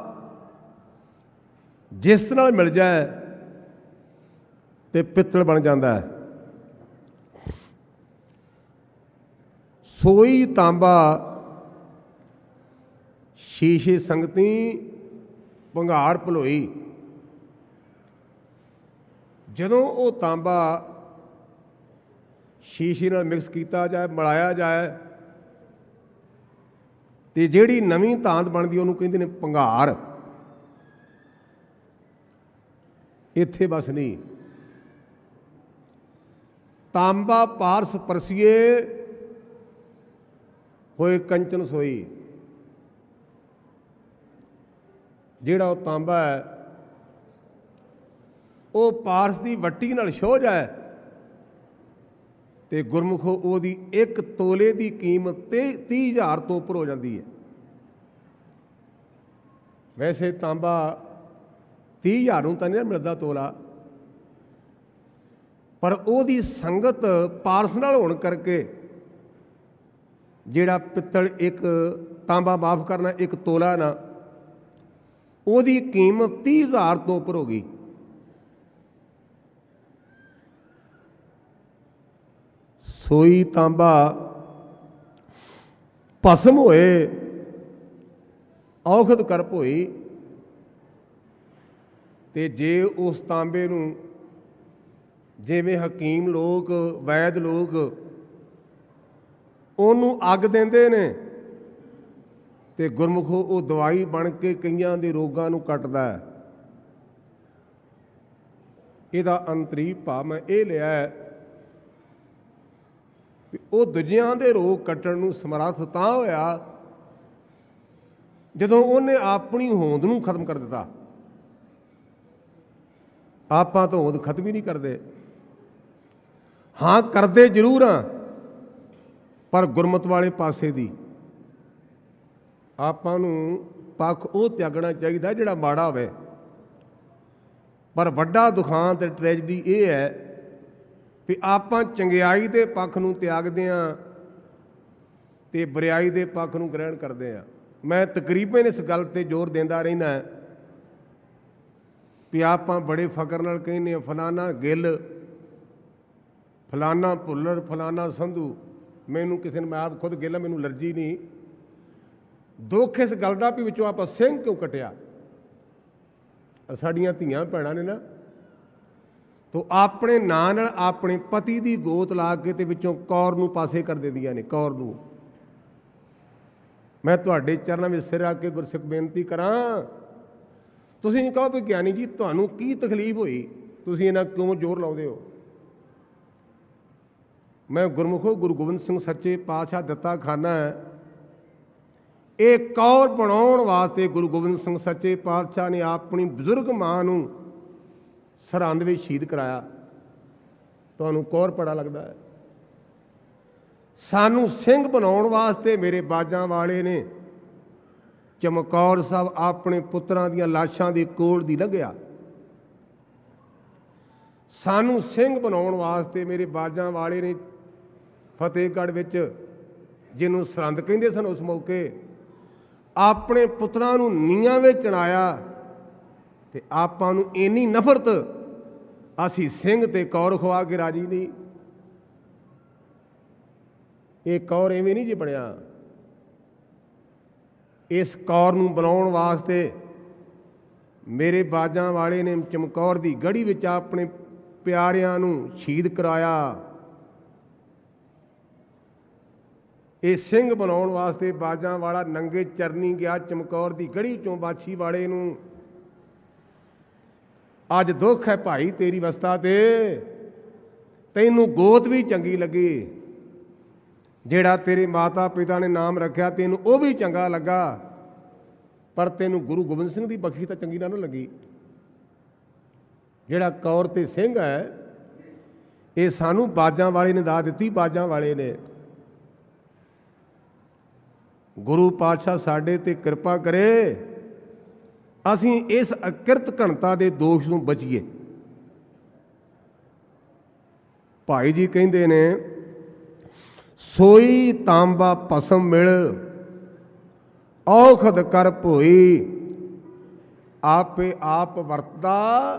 ਜਿਸ ਨਾਲ ਮਿਲ ਜਾਏ ਤੇ ਪਿੱਤਲ ਬਣ ਜਾਂਦਾ ਹੈ। ਸੋਈ ਤਾਂਬਾ ਸ਼ੀਸ਼ੇ ਸੰਗਤੀ ਭੰਗਾਰ ਭਲੋਈ। ਜਦੋਂ ਉਹ ਤਾਂਬਾ ਸ਼ੀਸ਼ੇ ਨਾਲ ਮਿਕਸ ਕੀਤਾ ਜਾਏ, ਮਿਲਾਇਆ ਜਾਏ, ਤੇ ਜਿਹੜੀ ਨਵੀਂ ਧਾਤ ਬਣਦੀ ਉਹਨੂੰ ਕਹਿੰਦੇ ਨੇ ਭੰਗਾਰ। ਇੱਥੇ ਬਸ ਨਹੀਂ, ਤਾਂਬਾ ਪਾਰਸ ਪਰਸੀਏ ਹੋਏ ਕੰਚਨ ਸੋਈ। ਜਿਹੜਾ ਉਹ ਤਾਂਬਾ ਹੈ ਉਹ ਪਾਰਸ ਦੀ ਵੱਟੀ ਨਾਲ ਛੋਹ ਜਾਏ ਤੇ ਗੁਰਮੁਖੋ ਉਹਦੀ ਇੱਕ ਤੋਲੇ ਦੀ ਕੀਮਤ ਤੇ ਤੀਹ ਹਜ਼ਾਰ ਤੋਂ ਉੱਪਰ ਹੋ ਜਾਂਦੀ ਹੈ। ਵੈਸੇ ਤਾਂਬਾ ਤੀਹ ਹਜ਼ਾਰ ਨੂੰ ਤਾਂ ਨਹੀਂ ਮਿਲਦਾ ਤੋਲਾ, ਪਰ ਉਹਦੀ ਸੰਗਤ ਪਾਰਸ ਨਾਲ ਹੋਣ ਕਰਕੇ ਜਿਹੜਾ ਪਿੱਤਲ ਇੱਕ ਤਾਂਬਾ ਮਾਫ ਕਰਨਾ ਇੱਕ ਤੋਲਾ ਨਾ, ਉਹਦੀ ਕੀਮਤ ਤੀਹ ਹਜ਼ਾਰ ਤੋਂ ਉੱਪਰ ਹੋ ਗਈ। ਸੋਈ ਤਾਂਬਾ ਭਸਮ ਹੋਏ ਔਖਦ ਕਰਪ ਹੋਈ। ਤੇ ਜੇ ਉਸ ਤਾਂਬੇ ਨੂੰ ਜਿਵੇਂ ਹਕੀਮ ਲੋਕ, ਵੈਦ ਲੋਕ ਉਹਨੂੰ ਅੱਗ ਦਿੰਦੇ ਨੇ ਤੇ ਗੁਰਮੁਖੋ ਉਹ ਦਵਾਈ ਬਣ ਕੇ ਕਈਆਂ ਦੇ ਰੋਗਾਂ ਨੂੰ ਕੱਟਦਾ ਹੈ। ਇਹਦਾ ਅੰਤਰੀ ਭਾਵ ਮੈਂ ਇਹ ਲਿਆ ਕਿ ਉਹ ਦੂਜਿਆਂ ਦੇ ਰੋਗ ਕੱਟਣ ਨੂੰ ਸਮਰੱਥ ਤਾਂ ਹੋਇਆ ਜਦੋਂ ਉਹਨੇ ਆਪਣੀ ਹੋਂਦ ਨੂੰ ਖਤਮ ਕਰ ਦਿੱਤਾ। ਆਪਾਂ ਤਾਂ ਹੋਂਦ ਖਤਮ ਹੀ ਨਹੀਂ ਕਰਦੇ। ਹਾਂ, ਕਰਦੇ ਜ਼ਰੂਰ ਹਾਂ, ਪਰ ਗੁਰਮਤਿ ਵਾਲੇ ਪਾਸੇ ਦੀ। ਆਪਾਂ ਨੂੰ ਪੱਖ ਉਹ ਤਿਆਗਣਾ ਚਾਹੀਦਾ ਜਿਹੜਾ ਮਾੜਾ ਹੋਵੇ। ਪਰ ਵੱਡਾ ਦੁਖਾਂਤ ਤੇ ਟ੍ਰੈਜਡੀ ਇਹ ਹੈ ਵੀ ਆਪਾਂ ਚੰਗਿਆਈ ਦੇ ਪੱਖ ਨੂੰ ਤਿਆਗਦੇ ਹਾਂ ਤੇ ਬੁਰਿਆਈ ਦੇ ਪੱਖ ਨੂੰ ਗ੍ਰਹਿਣ ਕਰਦੇ ਹਾਂ। ਮੈਂ ਤਕਰੀਬਨ ਇਸ ਗੱਲ ਤੇ ਜ਼ੋਰ ਦਿੰਦਾ ਰਹਿੰਦਾ ਵੀ ਆਪਾਂ ਬੜੇ ਫਕਰ ਨਾਲ ਕਹਿੰਦੇ ਹਾਂ ਫਲਾਨਾ ਗਿੱਲ, ਫਲਾਨਾ ਭੁੱਲਰ, ਫਲਾਨਾ ਸੰਧੂ। ਮੈਨੂੰ ਕਿਸੇ ਨੇ, ਮੈਂ ਆਪ ਖੁਦ ਗਿੱਲ, ਮੈਨੂੰ ਅਲਰਜੀ ਨਹੀਂ। ਦੁੱਖ ਇਸ ਗੱਲ ਦਾ ਵੀ ਵਿੱਚੋਂ ਆਪਾਂ ਸਿੰਘ ਕਿਉਂ ਕੱਟਿਆ। ਸਾਡੀਆਂ ਧੀਆਂ ਭੈਣਾਂ ਨੇ ਨਾ, ਤੋ ਆਪਣੇ ਨਾਂ ਨਾਲ ਆਪਣੇ ਪਤੀ ਦੀ ਗੋਤ ਲਾ ਕੇ ਤੇ ਵਿੱਚੋਂ ਕੌਰ ਨੂੰ ਪਾਸੇ ਕਰ ਦਿੰਦੀਆਂ ਨੇ, ਕੌਰ ਨੂੰ। ਮੈਂ ਤੁਹਾਡੇ ਚਰਨਾਂ ਵਿੱਚ ਸਿਰ ਰੱਖ ਕੇ ਗੁਰਸਿੱਖ ਬੇਨਤੀ ਕਰਾਂ, ਤੁਸੀਂ ਕਹੋ ਵੀ ਗਿਆਨੀ ਜੀ ਤੁਹਾਨੂੰ ਕੀ ਤਕਲੀਫ ਹੋਈ, ਤੁਸੀਂ ਇਹਨਾਂ ਕਿਉਂ ਜ਼ੋਰ ਲਾਉਂਦੇ ਹੋ। ਮੈਂ ਗੁਰਮੁਖੋ ਗੁਰੂ ਗੋਬਿੰਦ ਸਿੰਘ ਸੱਚੇ ਪਾਤਸ਼ਾਹ ਦਿੱਤਾ ਖਾਨਾ ਹੈ। ਇਹ ਕੌਰ ਬਣਾਉਣ ਵਾਸਤੇ ਗੁਰੂ ਗੋਬਿੰਦ ਸਿੰਘ ਸੱਚੇ ਪਾਤਸ਼ਾਹ ਨੇ ਆਪਣੀ ਬਜ਼ੁਰਗ ਮਾਂ ਨੂੰ ਸਰਹੰਦ ਵਿੱਚ ਸ਼ਹੀਦ ਕਰਾਇਆ। ਤੁਹਾਨੂੰ ਕੌਰ ਪੜਾ ਲੱਗਦਾ ਹੈ। ਸਾਨੂੰ ਸਿੰਘ ਬਣਾਉਣ ਵਾਸਤੇ ਮੇਰੇ ਬਾਜਾਂ ਵਾਲੇ ਨੇ ਚਮਕੌਰ ਸਾਹਿਬ ਆਪਣੇ ਪੁੱਤਰਾਂ ਦੀਆਂ ਲਾਸ਼ਾਂ ਦੇ ਕੋਲ ਦੀ ਲੰਘਿਆ। ਸਾਨੂੰ ਸਿੰਘ ਬਣਾਉਣ ਵਾਸਤੇ ਮੇਰੇ ਬਾਜਾਂ ਵਾਲੇ ਨੇ ਫਤਿਹਗੜ੍ਹ ਵਿੱਚ, ਜਿਹਨੂੰ ਸਰਹੰਦ ਕਹਿੰਦੇ ਸਨ ਉਸ ਮੌਕੇ, ਆਪਣੇ ਪੁੱਤਰਾਂ ਨੂੰ ਨੀਹਾਂ ਵਿੱਚ ਚਿਣਾਇਆ। ਤੇ ਆਪਾਂ ਨੂੰ ਇੰਨੀ ਨਫ਼ਰਤ, ਅਸੀਂ ਸਿੰਘ ਤੇ ਕੌਰ ਖਵਾ ਕੇ ਰਾਜੀ ਨਹੀਂ। ਇਹ ਕੌਰ ਐਵੇਂ ਨਹੀਂ ਜੀ ਬਣਿਆ। ਇਸ ਕੌਰ ਨੂੰ ਬਣਾਉਣ ਵਾਸਤੇ ਮੇਰੇ ਬਾਜਾਂ ਵਾਲੇ ਨੇ ਚਮਕੌਰ ਦੀ ਗੜੀ ਵਿੱਚ ਆਪਣੇ ਪਿਆਰਿਆਂ ਨੂੰ ਸ਼ਹੀਦ ਕਰਾਇਆ। ਇਹ ਸਿੰਘ ਬਣਾਉਣ ਵਾਸਤੇ ਬਾਜਾਂ ਵਾਲਾ ਨੰਗੇ ਚਰਨੀ ਗਿਆ ਚਮਕੌਰ ਦੀ ਗੜੀ ਚੋਂ ਬਾਛੀ ਵਾਲੇ ਨੂੰ। ਅੱਜ ਦੁੱਖ ਹੈ ਭਾਈ ਤੇਰੀ ਅਵਸਥਾ ਤੇ, ਤੈਨੂੰ ਗੋਤ ਵੀ ਚੰਗੀ ਲੱਗੀ, ਜਿਹੜਾ ਤੇਰੇ ਮਾਤਾ ਪਿਤਾ ਨੇ ਨਾਮ ਰੱਖਿਆ ਤੈਨੂੰ ਉਹ ਵੀ ਚੰਗਾ ਲੱਗਾ, ਪਰ ਤੈਨੂੰ ਗੁਰੂ ਗੋਬਿੰਦ ਸਿੰਘ ਦੀ ਬਖਸ਼ੀ ਤਾਂ ਚੰਗੀ ਨਾ ਨਾ ਲੱਗੀ। ਜਿਹੜਾ ਕੌਰ ਤੇ ਸਿੰਘ ਹੈ ਇਹ ਸਾਨੂੰ ਬਾਜਾਂ ਵਾਲੇ ਨੇ ਦਾਤ ਦਿੱਤੀ, ਬਾਜਾਂ ਵਾਲੇ ਨੇ। ਗੁਰੂ ਪਾਤਸ਼ਾਹ ਸਾਡੇ ਤੇ ਕਿਰਪਾ ਕਰੇ, ਅਸੀਂ ਇਸ ਅਕਿਰਤ ਘਣਤਾ ਦੇ ਦੋਸ਼ ਨੂੰ ਬਚੀਏ। ਭਾਈ ਜੀ ਕਹਿੰਦੇ ਨੇ, ਸੋਈ ਤਾਂਬਾ ਭਸਮ ਮਿਲ ਔਖਦ ਕਰ ਭੋਈ, ਆਪੇ ਆਪ ਵਰਤਦਾ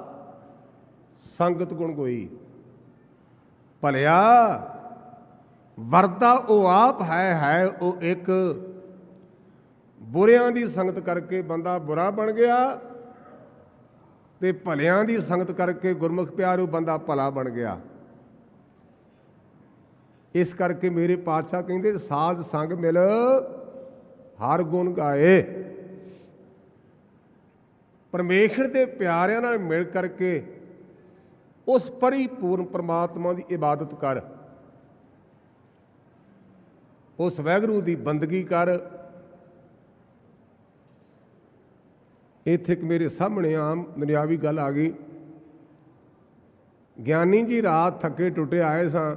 ਸੰਗਤ ਗੁਣ ਗੋਈ। ਭਲਿਆ ਵਰਤਾ ਉਹ ਆਪ ਹੈ, ਹੈ ਉਹ ਇੱਕ। ਬੁਰਿਆਂ ਦੀ ਸੰਗਤ ਕਰਕੇ ਬੰਦਾ ਬੁਰਾ ਬਣ ਗਿਆ, ਤੇ ਭਲਿਆਂ ਦੀ ਸੰਗਤ ਕਰਕੇ ਗੁਰਮੁਖ ਪਿਆਰੂ ਬੰਦਾ ਭਲਾ ਬਣ ਗਿਆ। ਇਸ ਕਰਕੇ ਮੇਰੇ ਪਾਤਸ਼ਾਹ ਕਹਿੰਦੇ, ਸਾਧ ਸੰਗ ਮਿਲ ਹਰ ਗੁਣ ਗਾਏ। ਪਰਮੇਸ਼ਰ ਦੇ ਪਿਆਰਿਆਂ ਨਾਲ ਮਿਲ ਕਰਕੇ ਉਸ ਪਰਿਪੂਰਨ ਪਰਮਾਤਮਾ ਦੀ ਇਬਾਦਤ ਕਰ, ਉਸ ਵਾਹਿਗੁਰੂ ਦੀ ਬੰਦਗੀ ਕਰ। ਇੱਥੇ ਇੱਕ ਮੇਰੇ ਸਾਹਮਣੇ ਆਮ ਦੁਨਿਆਵੀ ਗੱਲ ਆ ਗਈ। ਗਿਆਨੀ ਜੀ ਰਾਤ ਥੱਕੇ ਟੁੱਟੇ ਆਏ ਸਾਂ,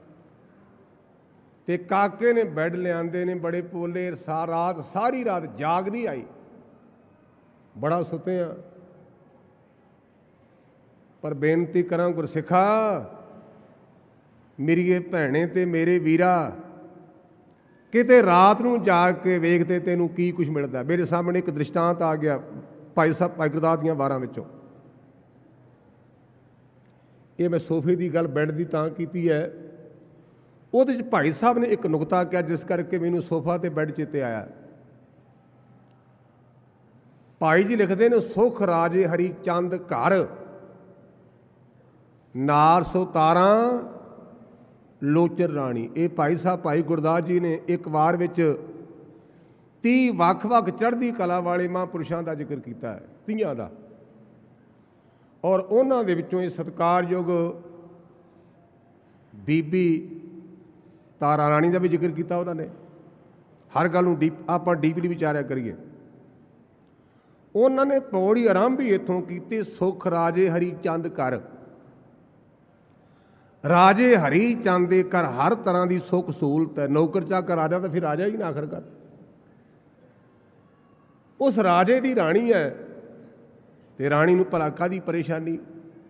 ਤੇ ਕਾਕੇ ਨੇ ਬੈੱਡ ਲਿਆਂਦੇ ਨੇ, ਬੜੇ ਪੋਲੇ, ਸਾ ਰਾਤ ਸਾਰੀ ਰਾਤ ਜਾਗ ਨਹੀਂ ਆਈ, ਬੜਾ ਸੁੱਤੇ ਆ। ਪਰ ਬੇਨਤੀ ਕਰਾਂ ਗੁਰਸਿੱਖਾ, ਮੇਰੀਏ ਭੈਣੇ ਤੇ ਮੇਰੇ ਵੀਰਾ, ਕਿਤੇ ਰਾਤ ਨੂੰ ਜਾਗ ਕੇ ਵੇਖਦੇ ਤੈਨੂੰ ਕੀ ਕੁਛ ਮਿਲਦਾ। ਮੇਰੇ ਸਾਹਮਣੇ ਇੱਕ ਦ੍ਰਿਸ਼ਟਾਂਤ ਆ ਗਿਆ ਭਾਈ ਸਾਹਿਬ ਭਾਈ ਗੁਰਦਾਸ ਦੀਆਂ ਵਾਰਾਂ ਵਿੱਚੋਂ। ਇਹ ਮੈਂ ਸੋਫੇ ਦੀ ਗੱਲ ਬੈੱਡ ਦੀ ਤਾਂ ਕੀਤੀ ਹੈ, ਉਹਦੇ 'ਚ ਭਾਈ ਸਾਹਿਬ ਨੇ ਇੱਕ ਨੁਕਤਾ ਕਿਹਾ ਜਿਸ ਕਰਕੇ ਮੈਨੂੰ ਸੋਫਾ ਤੇ ਬੈੱਡ ਚੇਤੇ ਆਇਆ। ਭਾਈ ਜੀ ਲਿਖਦੇ ਨੇ, ਸੁਖ ਰਾਜੇ ਹਰੀ ਚੰਦ ਘਰ, ਨਾਰ ਸੋ ਤਾਰਾਂ ਲੋਚਨ ਰਾਣੀ। ਇਹ ਭਾਈ ਸਾਹਿਬ ਭਾਈ ਗੁਰਦਾਸ ਜੀ ਨੇ ਇੱਕ ਵਾਰ ਵਿੱਚ ਤੀਹ ਵੱਖ-ਵੱਖ ਚੜ੍ਹਦੀ ਕਲਾ ਵਾਲੇ ਮਹਾਂਪੁਰਸ਼ਾਂ ਦਾ ਜ਼ਿਕਰ ਕੀਤਾ ਹੈ, ਤੀਆਂ ਦਾ। ਔਰ ਉਹਨਾਂ ਦੇ ਵਿੱਚੋਂ ਇਹ ਸਤਿਕਾਰਯੋਗ ਬੀਬੀ ਤਾਰਾ ਰਾਣੀ ਦਾ ਵੀ ਜ਼ਿਕਰ ਕੀਤਾ ਉਹਨਾਂ ਨੇ। ਹਰ ਗੱਲ ਨੂੰ ਡੀਪ ਆਪਾਂ ਡੀਪਲੀ ਵਿਚਾਰਿਆ ਕਰੀਏ। ਉਹਨਾਂ ਨੇ ਪੌੜੀ ਆਰੰਭ ਹੀ ਇੱਥੋਂ ਕੀਤੀ, ਸੁਖ ਰਾਜੇ ਹਰੀ ਚੰਦ ਘਰ। ਰਾਜੇ ਹਰੀ ਚੰਦ ਦੇ ਘਰ ਹਰ ਤਰ੍ਹਾਂ ਦੀ ਸੁੱਖ ਸਹੂਲਤ ਹੈ। ਨੌਕਰ ਚਾਕਰ ਰਾਜਾ ਤਾਂ ਫਿਰ ਰਾਜਾ ਹੀ ਨਾ ਆਖਰਕਾਰ। ਉਸ ਰਾਜੇ ਦੀ ਰਾਣੀ ਹੈ, ਤੇ ਰਾਣੀ ਨੂੰ ਭਲਾ ਕਾਹਦੀ ਪਰੇਸ਼ਾਨੀ।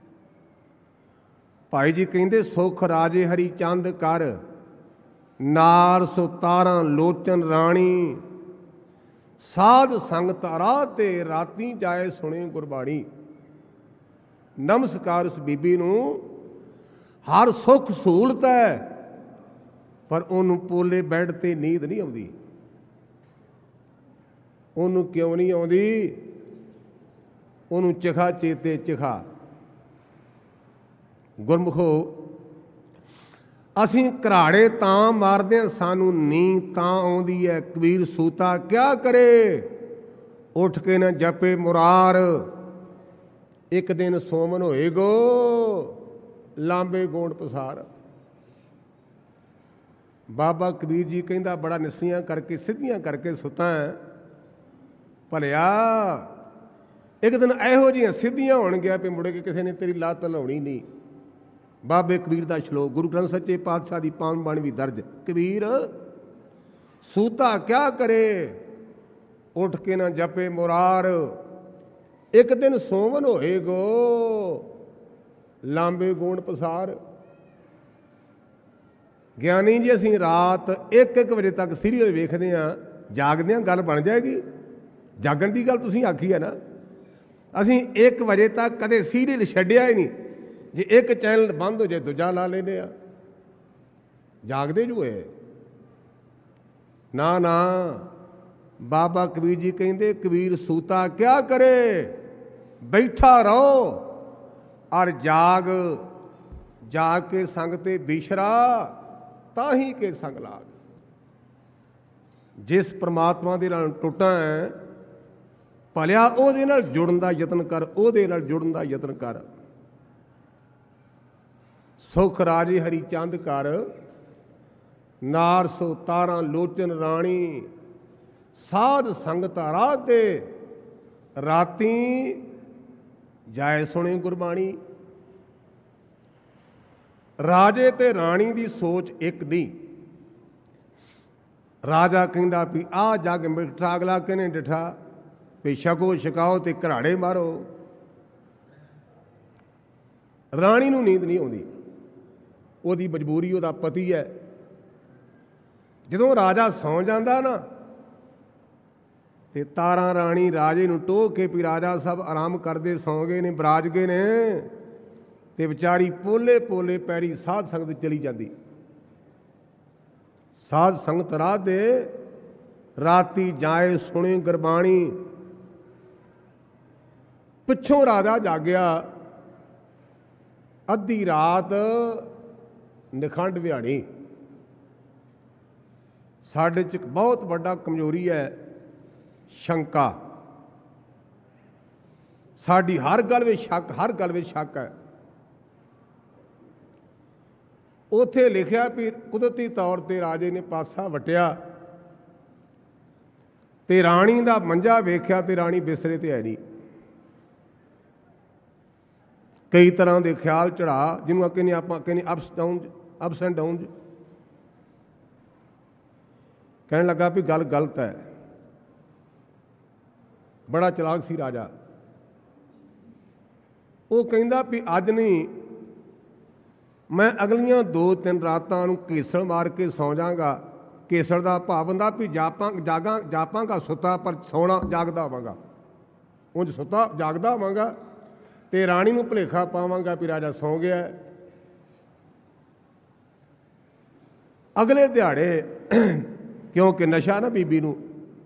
ਭਾਈ ਜੀ ਕਹਿੰਦੇ, ਸੁਖ ਰਾਜੇ ਹਰੀ ਚੰਦ ਘਰ, ਨਾਰ ਸੋ ਤਾਰਾਂ ਲੋਚਨ ਰਾਣੀ। ਸਾਧ ਸੰਗਤ ਰਾਹ ਤੇ ਰਾਤੀ ਜਾਏ ਸੁਣੇ ਗੁਰਬਾਣੀ। ਨਮਸਕਾਰ ਉਸ ਬੀਬੀ ਨੂੰ, ਹਰ ਸੁੱਖ ਸਹੂਲਤ ਹੈ, ਪਰ ਉਹਨੂੰ ਪੋਲੇ ਬੈੱਡ ਤੇ ਨੀਂਦ ਨਹੀਂ ਆਉਂਦੀ। ਉਹਨੂੰ ਕਿਉਂ ਨਹੀਂ ਆਉਂਦੀ? ਉਹਨੂੰ ਚਿਖਾ ਚੇਤੇ ਚਿਖਾ। ਗੁਰਮੁਖੋ, ਅਸੀਂ ਘਰਾੜੇ ਤਾਂ ਮਾਰਦੇ ਹਾਂ, ਸਾਨੂੰ ਨੀਂਦ ਤਾਂ ਆਉਂਦੀ ਹੈ। ਕਬੀਰ ਸੂਤਾ ਕਿਆ ਕਰੇ, ਉੱਠ ਕੇ ਨਾ ਜਪੇ ਮੁਰਾਰ। ਇੱਕ ਦਿਨ ਸੋਮਨ ਹੋਏਗੋ, ਲਾਂਬੇ ਗੋਂਡ ਪਸਾਰ। ਬਾਬਾ ਕਬੀਰ ਜੀ ਕਹਿੰਦਾ, ਬੜਾ ਨਿਸਰੀਆਂ ਕਰਕੇ ਸਿੱਧੀਆਂ ਕਰਕੇ ਸੁੱਤਾ ਹੈ। ਭਲਿਆ ਇੱਕ ਦਿਨ ਇਹੋ ਜਿਹੀਆਂ ਸਿੱਧੀਆਂ ਹੋਣਗੀਆਂ ਵੀ ਮੁੜ ਕੇ ਕਿਸੇ ਨੇ ਤੇਰੀ ਲੱਤ ਲਾਉਣੀ ਨਹੀਂ। ਬਾਬੇ ਕਬੀਰ ਦਾ ਸ਼ਲੋਕ ਗੁਰੂ ਗ੍ਰੰਥ ਸੱਚੇ ਪਾਤਸ਼ਾਹ ਦੀ ਪਾਵਨ ਬਾਣੀ ਵੀ ਦਰਜ। ਕਬੀਰ ਸੂਤਾ ਕਿਆ ਕਰੇ, ਉੱਠ ਕੇ ਨਾ ਜਪੇ ਮੁਰਾਰ। ਇੱਕ ਦਿਨ ਸੋਵਨ ਹੋਏਗੋ, ਲਾਂਬੇ ਗੋਂਡ ਪਸਾਰ। ਗਿਆਨੀ ਜੀ, ਅਸੀਂ ਰਾਤ ਇੱਕ ਇੱਕ ਵਜੇ ਤੱਕ ਸੀਰੀਅਲ ਵੇਖਦੇ ਹਾਂ, ਜਾਗਦੇ ਹਾਂ, ਗੱਲ ਬਣ ਜਾਏਗੀ। ਜਾਗਣ ਦੀ ਗੱਲ ਤੁਸੀਂ ਆਖੀ ਹੈ ਨਾ। ਅਸੀਂ ਇੱਕ ਵਜੇ ਤੱਕ ਕਦੇ ਸੀਰੀਅਲ ਛੱਡਿਆ ਹੀ ਨਹੀਂ। ਜੇ ਇੱਕ ਚੈਨਲ ਬੰਦ ਹੋ ਜਾਏ ਦੂਜਾ ਲਾ ਲੈਂਦੇ ਆ। ਜਾਗਦੇ ਜੋ ਹੈ ਨਾ ਨਾ। ਬਾਬਾ ਕਬੀਰ ਜੀ ਕਹਿੰਦੇ, ਕਬੀਰ ਸੂਤਾ ਕਿਆ ਕਰੇ, बैठा रहो और जाग, जाग के संग ते बिछरा ताही के संग लाग। जिस परमात्मा दे नाल टुटा है भलिया ਉਹਦੇ ਨਾਲ जुड़न का यतन कर, ਉਹਦੇ ਨਾਲ जुड़न का यतन कर। सुख राजे हरि चंद कर, नार सो तारा लोचन राणी। साध संगत राधे राती जाए सुने गुरबाणी। राजे ते राणी की सोच एक नहीं। राजा कहता भी आ जग मिठा, अगला कहने डिठा भी छको छकाओ ते घराड़े मारो। राणी नूं नींद नहीं आउंदी, ਉਹਦੀ मजबूरी, ਉਹਦਾ पति है। ਜਦੋਂ राजा सौ जाता ना ते तारा राणी राजे नूं टोह के भी राजा सब आराम करते सौ गए ने, बराज गए ने, ते विचारी पोले पोले पैरी साध संगत चली जाती। साध संगत राह दे राती जाए सुने गुरबाणी। पिछों राजा जागया, अद्धी रात निखंड विहाड़ी। साडे च एक बहुत बड़ा कमजोरी है शंका। साडी हर गल में शक, हर गल में शक है। उत्थे लिखिया भी कुदरती तौर पर राजे ने पासा वटिया ते राणी दा मंजा वेख्या ते राणी बिस्तरे ते है नहीं। कई तरह के ख्याल चढ़ा जिन्होंने कहने आप कहने ups down, ups and down. कहने लगा भी गल गलत है। बड़ा चलाक सी राजा। वो कहता भी अज नहीं, मैं अगलियां दो तीन रातां नूं घेसण मार के सौ जागा। घेसण का भाव हुंदा भी जापां जागा जापांगा सुता पर सौना जागदा होवांगा। उंज सुता जागदा होवांगा ते राणी नूं भुलेखा पावांगा भी राजा सौ गया। अगले दिहाड़े क्योंकि नशा ना बीबी नूं,